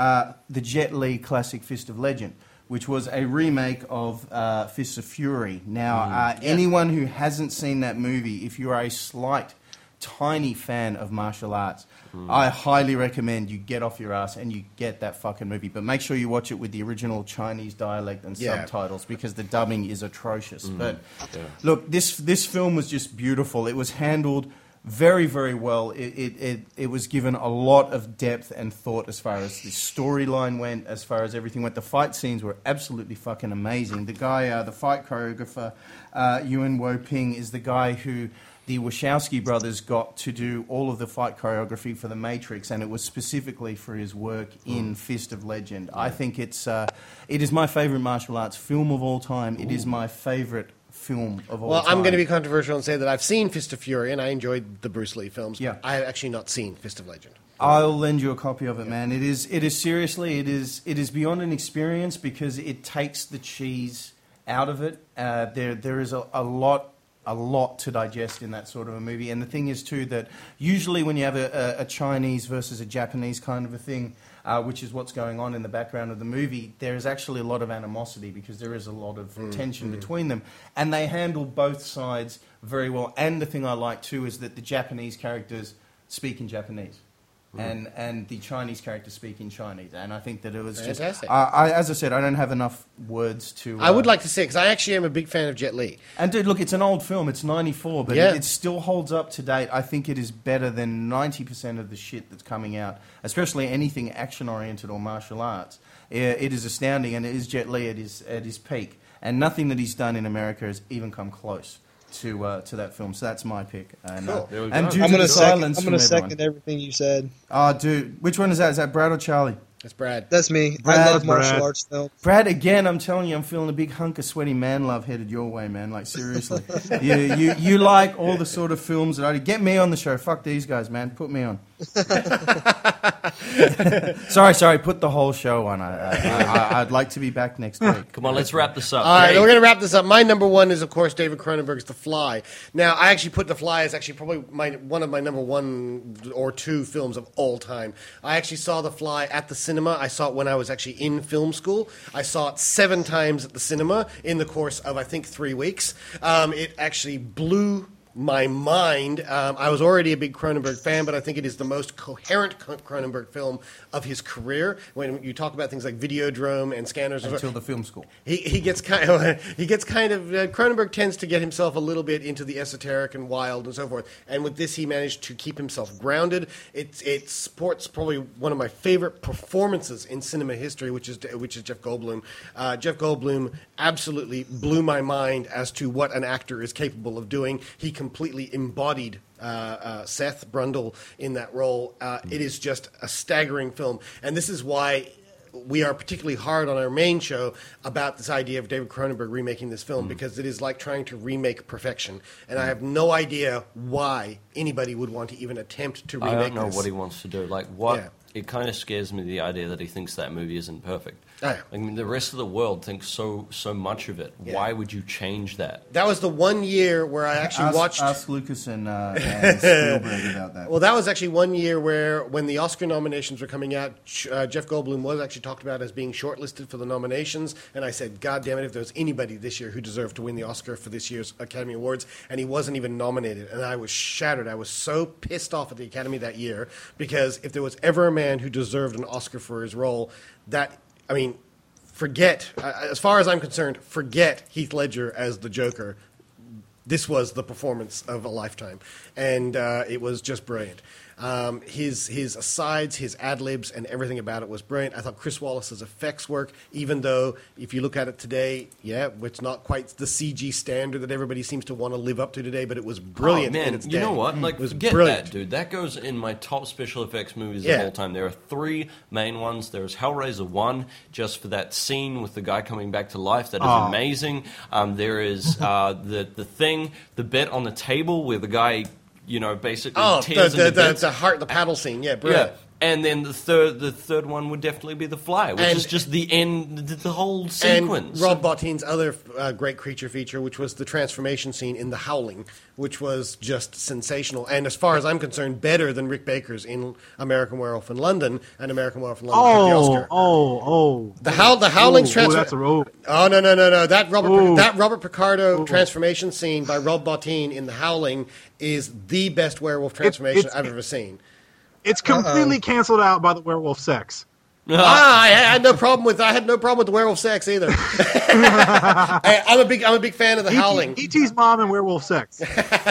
the Jet Li classic Fist of Legend, which was a remake of Fists of Fury. Now, anyone who hasn't seen that movie, if you are a slight, tiny fan of martial arts, I highly recommend you get off your ass and you get that fucking movie. But make sure you watch it with the original Chinese dialect and subtitles, because the dubbing is atrocious. But look, this film was just beautiful. It was handled very, very well. It was given a lot of depth and thought as far as the storyline went, as far as everything went. The fight scenes were absolutely fucking amazing. The guy, the fight choreographer, Yuen Wo Ping, is the guy who the Wachowski brothers got to do all of the fight choreography for The Matrix, and it was specifically for his work in Fist of Legend. I think it is my favorite martial arts film of all time. It is my favorite film of all time. Well, I'm going to be controversial and say that I've seen Fist of Fury, and I enjoyed the Bruce Lee films. Yeah. I have actually not seen Fist of Legend. I'll lend you a copy of it, man. It is seriously, it is beyond an experience, because it takes the cheese out of it. There is a lot to digest in that sort of a movie. And the thing is, too, that usually when you have a Chinese versus a Japanese kind of a thing, which is what's going on in the background of the movie, there is actually a lot of animosity, because there is a lot of tension between them. And they handle both sides very well. And the thing I like, too, is that the Japanese characters speak in Japanese. And the Chinese characters speak in Chinese, and I think that it was Fantastic. just. As I said, I don't have enough words to. I would like to see it, because I actually am a big fan of Jet Li. And dude, look, it's an old film. It's 94, but Yeah. it still holds up to date. I think it is better than 90% of the shit that's coming out, especially anything action-oriented or martial arts. It is astounding, and it is Jet Li at his peak, and nothing that he's done in America has even come close to that film. So that's my pick. And, Cool. There we and go. due I'm to gonna the silence from everyone. second everything you said. Oh, dude, which one is that? Is that Brad or Charlie? That's Brad. That's me. Brad, I love martial Brad. arts films. Brad, again, I'm telling you, I'm feeling a big hunk of sweaty man love headed your way, man. Like, seriously. you like all the sort of films that I do. Get me on the show. Fuck these guys, man. Put me on. Sorry. Put the whole show on. I'd like to be back next week. Come on, let's wrap this up. All right, Dave. we're going to wrap this up. My number one is, of course, David Cronenberg's The Fly. Now, I actually put The Fly as actually probably one of my number one or two films of all time. I actually saw The Fly at the cinema. I saw it when I was actually in film school. I saw it 7 times at the cinema in the course of, I think, 3 weeks. It actually blew my mind. I was already a big Cronenberg fan, but I think it is the most coherent Cronenberg film of his career. When you talk about things like Videodrome and Scanners, Until the film school. he gets kind of Cronenberg tends to get himself a little bit into the esoteric and wild and so forth. And with this, he managed to keep himself grounded. It supports probably one of my favorite performances in cinema history, which is Jeff Goldblum. Jeff Goldblum absolutely blew my mind as to what an actor is capable of doing. He completely embodied Seth Brundle in that role. It is just a staggering film, and this is why we are particularly hard on our main show about this idea of David Cronenberg remaking this film because it is like trying to remake perfection. And I have no idea why anybody would want to even attempt to remake this. I don't know what he wants to do. Like, what? Yeah. It kind of scares me, the idea that he thinks that movie isn't perfect. Oh, yeah. I mean, the rest of the world thinks so much of it. Yeah. Why would you change that? That was the one year where I actually watched... Ask Lucas and Spielberg about that. Well, that was actually one year where, when the Oscar nominations were coming out, Jeff Goldblum was actually talked about as being shortlisted for the nominations, and I said, God damn it, if there was anybody this year who deserved to win the Oscar for this year's Academy Awards, and he wasn't even nominated, and I was shattered. I was so pissed off at the Academy that year, because if there was ever a man who deserved an Oscar for his role, forget, as far as I'm concerned, forget Heath Ledger as the Joker. This was the performance of a lifetime, and it was just brilliant. His asides, his ad-libs, and everything about it was brilliant. I thought Chris Wallace's effects work, even though if you look at it today, it's not quite the CG standard that everybody seems to want to live up to today, but it was brilliant. Oh, man, in its you day. know what? Like, It was forget brilliant. that, dude. That goes in my top special effects movies Yeah. of all time. There are 3 main ones. There's Hellraiser 1, just for that scene with the guy coming back to life. That is amazing. There is the Thing, the bet on the table where the guy, basically tears into bits. the paddle scene, brilliant. Yeah. And then the third one would definitely be The Fly, which is just the end, the whole sequence. And Rob Bottin's other great creature feature, which was the transformation scene in The Howling, which was just sensational. And as far as I'm concerned, better than Rick Baker's in American Werewolf in London, and American Werewolf in London took the Oscar. The Howling's transformation. Oh, no. That Robert Picardo transformation scene by Rob Bottin in The Howling is the best werewolf transformation I've ever seen. It's completely canceled out by the werewolf sex. I had no problem with the werewolf sex either. I'm a big fan of The Howling. E.T.'s mom and werewolf sex.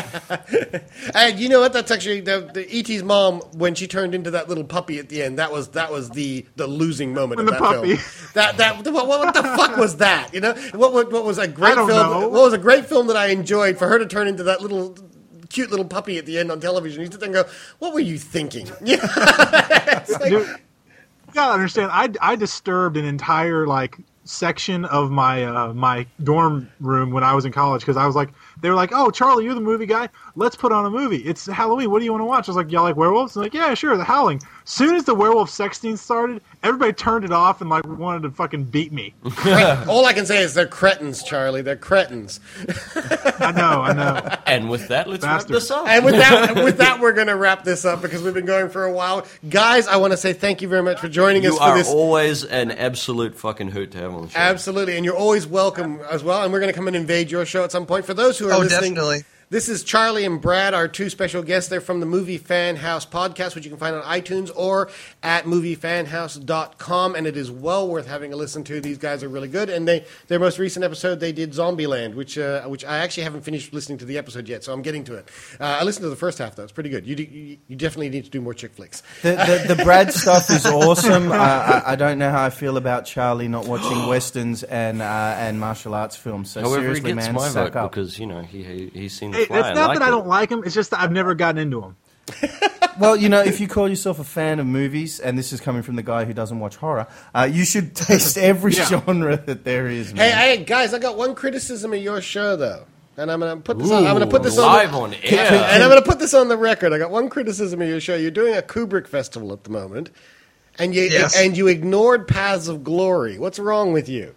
And you know what? That's actually the E.T.'s mom when she turned into that little puppy at the end. That was the losing moment of that puppy. film. What the fuck was that? What was a great film? know. What was a great film that I enjoyed for her to turn into that little cute little puppy at the end on television? You sit there and go, "What were you thinking?" It's like, Dude, you gotta understand, I disturbed an entire section of my my dorm room when I was in college because I was like, they were like, "Oh, Charlie, you're the movie guy. Let's put on a movie. It's Halloween. What do you want to watch?" I was like, "Y'all like werewolves?" And like, "Yeah, sure, The Howling." Soon as the werewolf sex scene started, everybody turned it off and wanted to fucking beat me. all I can say is they're cretins, Charlie. They're cretins. I know. And with that, let's wrap this up. And with that, we're going to wrap this up because we've been going for a while. Guys, I want to say thank you very much for joining us for this. You are always an absolute fucking hoot to have on the show. Absolutely, and you're always welcome as well. And we're going to come and invade your show at some point. For those who are listening, definitely. This is Charlie and Brad, our 2 special guests. They're from the Movie Fan House podcast, which you can find on iTunes or at moviefanhouse.com, and it is well worth having a listen to. These guys are really good, and their most recent episode, they did Zombieland, which I actually haven't finished listening to the episode yet, so I'm getting to it. I listened to the first half, though. It's pretty good. You definitely need to do more chick flicks. The Brad stuff is awesome. I don't know how I feel about Charlie not watching westerns and martial arts films. So However, seriously, he gets man, my suck vote up. because he's seen The It's Fly. not that I don't like him. It's just that I've never gotten into him. Well, if you call yourself a fan of movies, and this is coming from the guy who doesn't watch horror, you should taste every genre that there is. Man. Hey, guys, I got one criticism of your show, though. And I'm going to put this on. I'm going to put this live on air. And I'm going to put this on the record. I got one criticism of your show. You're doing a Kubrick festival at the moment, and you ignored Paths of Glory. What's wrong with you?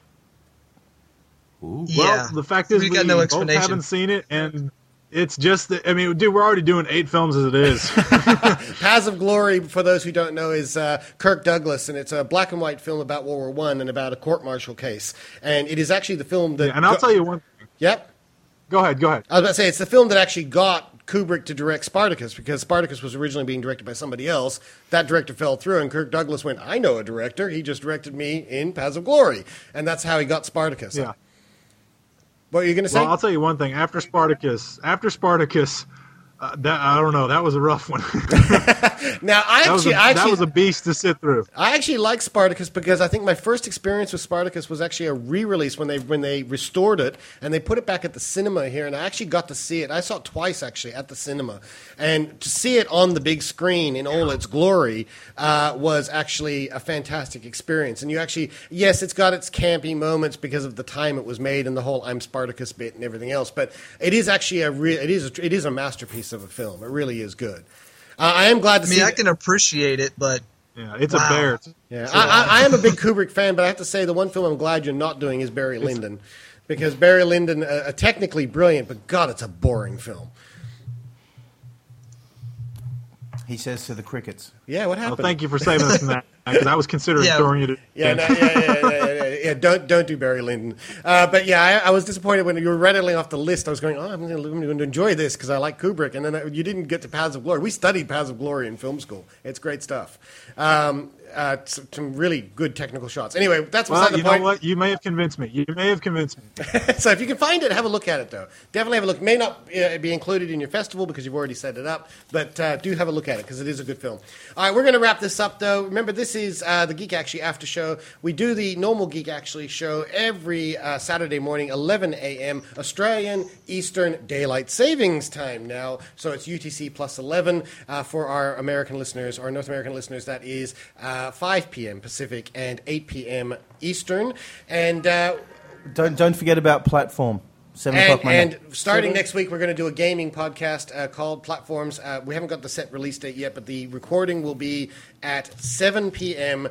Well, the fact is we got no both explanation. haven't seen it, and it's just that, dude, we're already doing 8 films as it is. Paths of Glory, for those who don't know, is Kirk Douglas, and it's a black and white film about World War I and about a court-martial case. And it is actually the film that... and I'll tell you one thing. Yep. Go ahead. I was about to say, it's the film that actually got Kubrick to direct Spartacus, because Spartacus was originally being directed by somebody else. That director fell through, and Kirk Douglas went, I know a director. He just directed me in Paths of Glory. And that's how he got Spartacus. Yeah. What are you going to say? Well, I'll tell you one thing. After Spartacus, I don't know. That was a rough one. Now, that was a beast to sit through. I actually like Spartacus because I think my first experience with Spartacus was actually a re-release when they restored it and they put it back at the cinema here, and I actually got to see it. I saw it twice actually at the cinema, and to see it on the big screen in all its glory was actually a fantastic experience. And you actually, yes, it's got its campy moments because of the time it was made and the whole "I'm Spartacus" bit and everything else, but it is actually it is a masterpiece of a film. It really is good. I am glad to see. I can appreciate it, but yeah, it's a bear. Yeah, I am a big Kubrick fan, but I have to say the one film I'm glad you're not doing is Barry Lyndon, because Barry Lyndon, technically brilliant, but God, it's a boring film. He says to the crickets. Yeah, what happened? Well, thank you for saving us from that, because I was considering throwing it. Yeah, don't do Barry Lyndon. But yeah, I was disappointed when you were rattling off the list. I was going, I'm going to enjoy this because I like Kubrick, and then you didn't get to Paths of Glory. We studied Paths of Glory in film school. It's great stuff. Some really good technical shots. Anyway, that's beside the point. You know what? You may have convinced me. So if you can find it, have a look at it, though. Definitely have a look. It may not be included in your festival because you've already set it up, but do have a look at it because it is a good film. All right, we're going to wrap this up, though. Remember, this is the Geek Actually After Show. We do the normal Geek Actually show every Saturday morning, 11 a.m. Australian Eastern Daylight Savings Time now. So it's UTC plus 11 for our American listeners, our North American listeners. That is 5 p.m. Pacific and 8 p.m. Eastern. And don't forget about Platform. 7 o'clock Monday. And starting next week, we're going to do a gaming podcast called Platforms. We haven't got the set release date yet, but the recording will be at 7 p.m.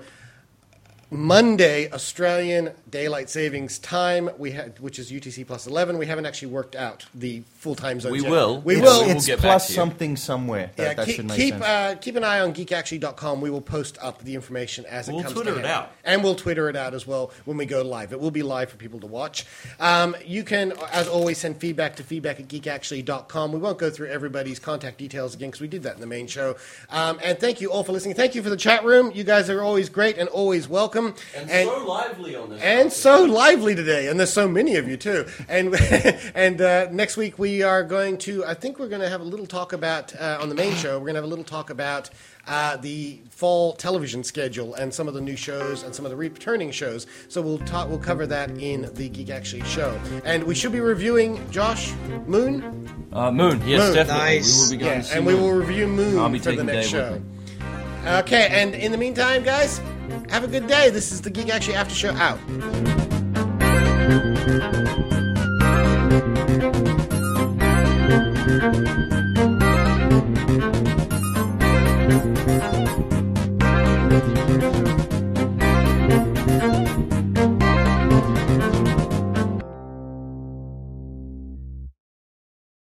Monday, Australian Daylight Savings Time, which is UTC plus 11. We haven't actually worked out the full-time zones We yet. will. It's get plus back to you. something somewhere. That should make sense. Keep an eye on geekactually.com. We will post up the information as it comes to Twitter hand. it out. And we'll Twitter it out as well when we go live. It will be live for people to watch. You can, as always, send feedback to feedback@geekactually.com. We won't go through everybody's contact details again because we did that in the main show. And thank you all for listening. Thank you for the chat room. You guys are always great and always welcome. And so lively on this. And so lively today, and there's so many of you too. And next week we are going to, I think we're going to have a little talk about on the main show. We're going to have a little talk about the fall television schedule and some of the new shows and some of the returning shows. So we'll cover that in the Geek Actually show. And we should be reviewing Moon. Moon, yes, Moon. definitely. Nice. We will be going to see and Moon. we will review Moon I'll be for the taking next Dave show. with me. Okay, and in the meantime, guys, have a good day. This is the Geek Actually After Show out.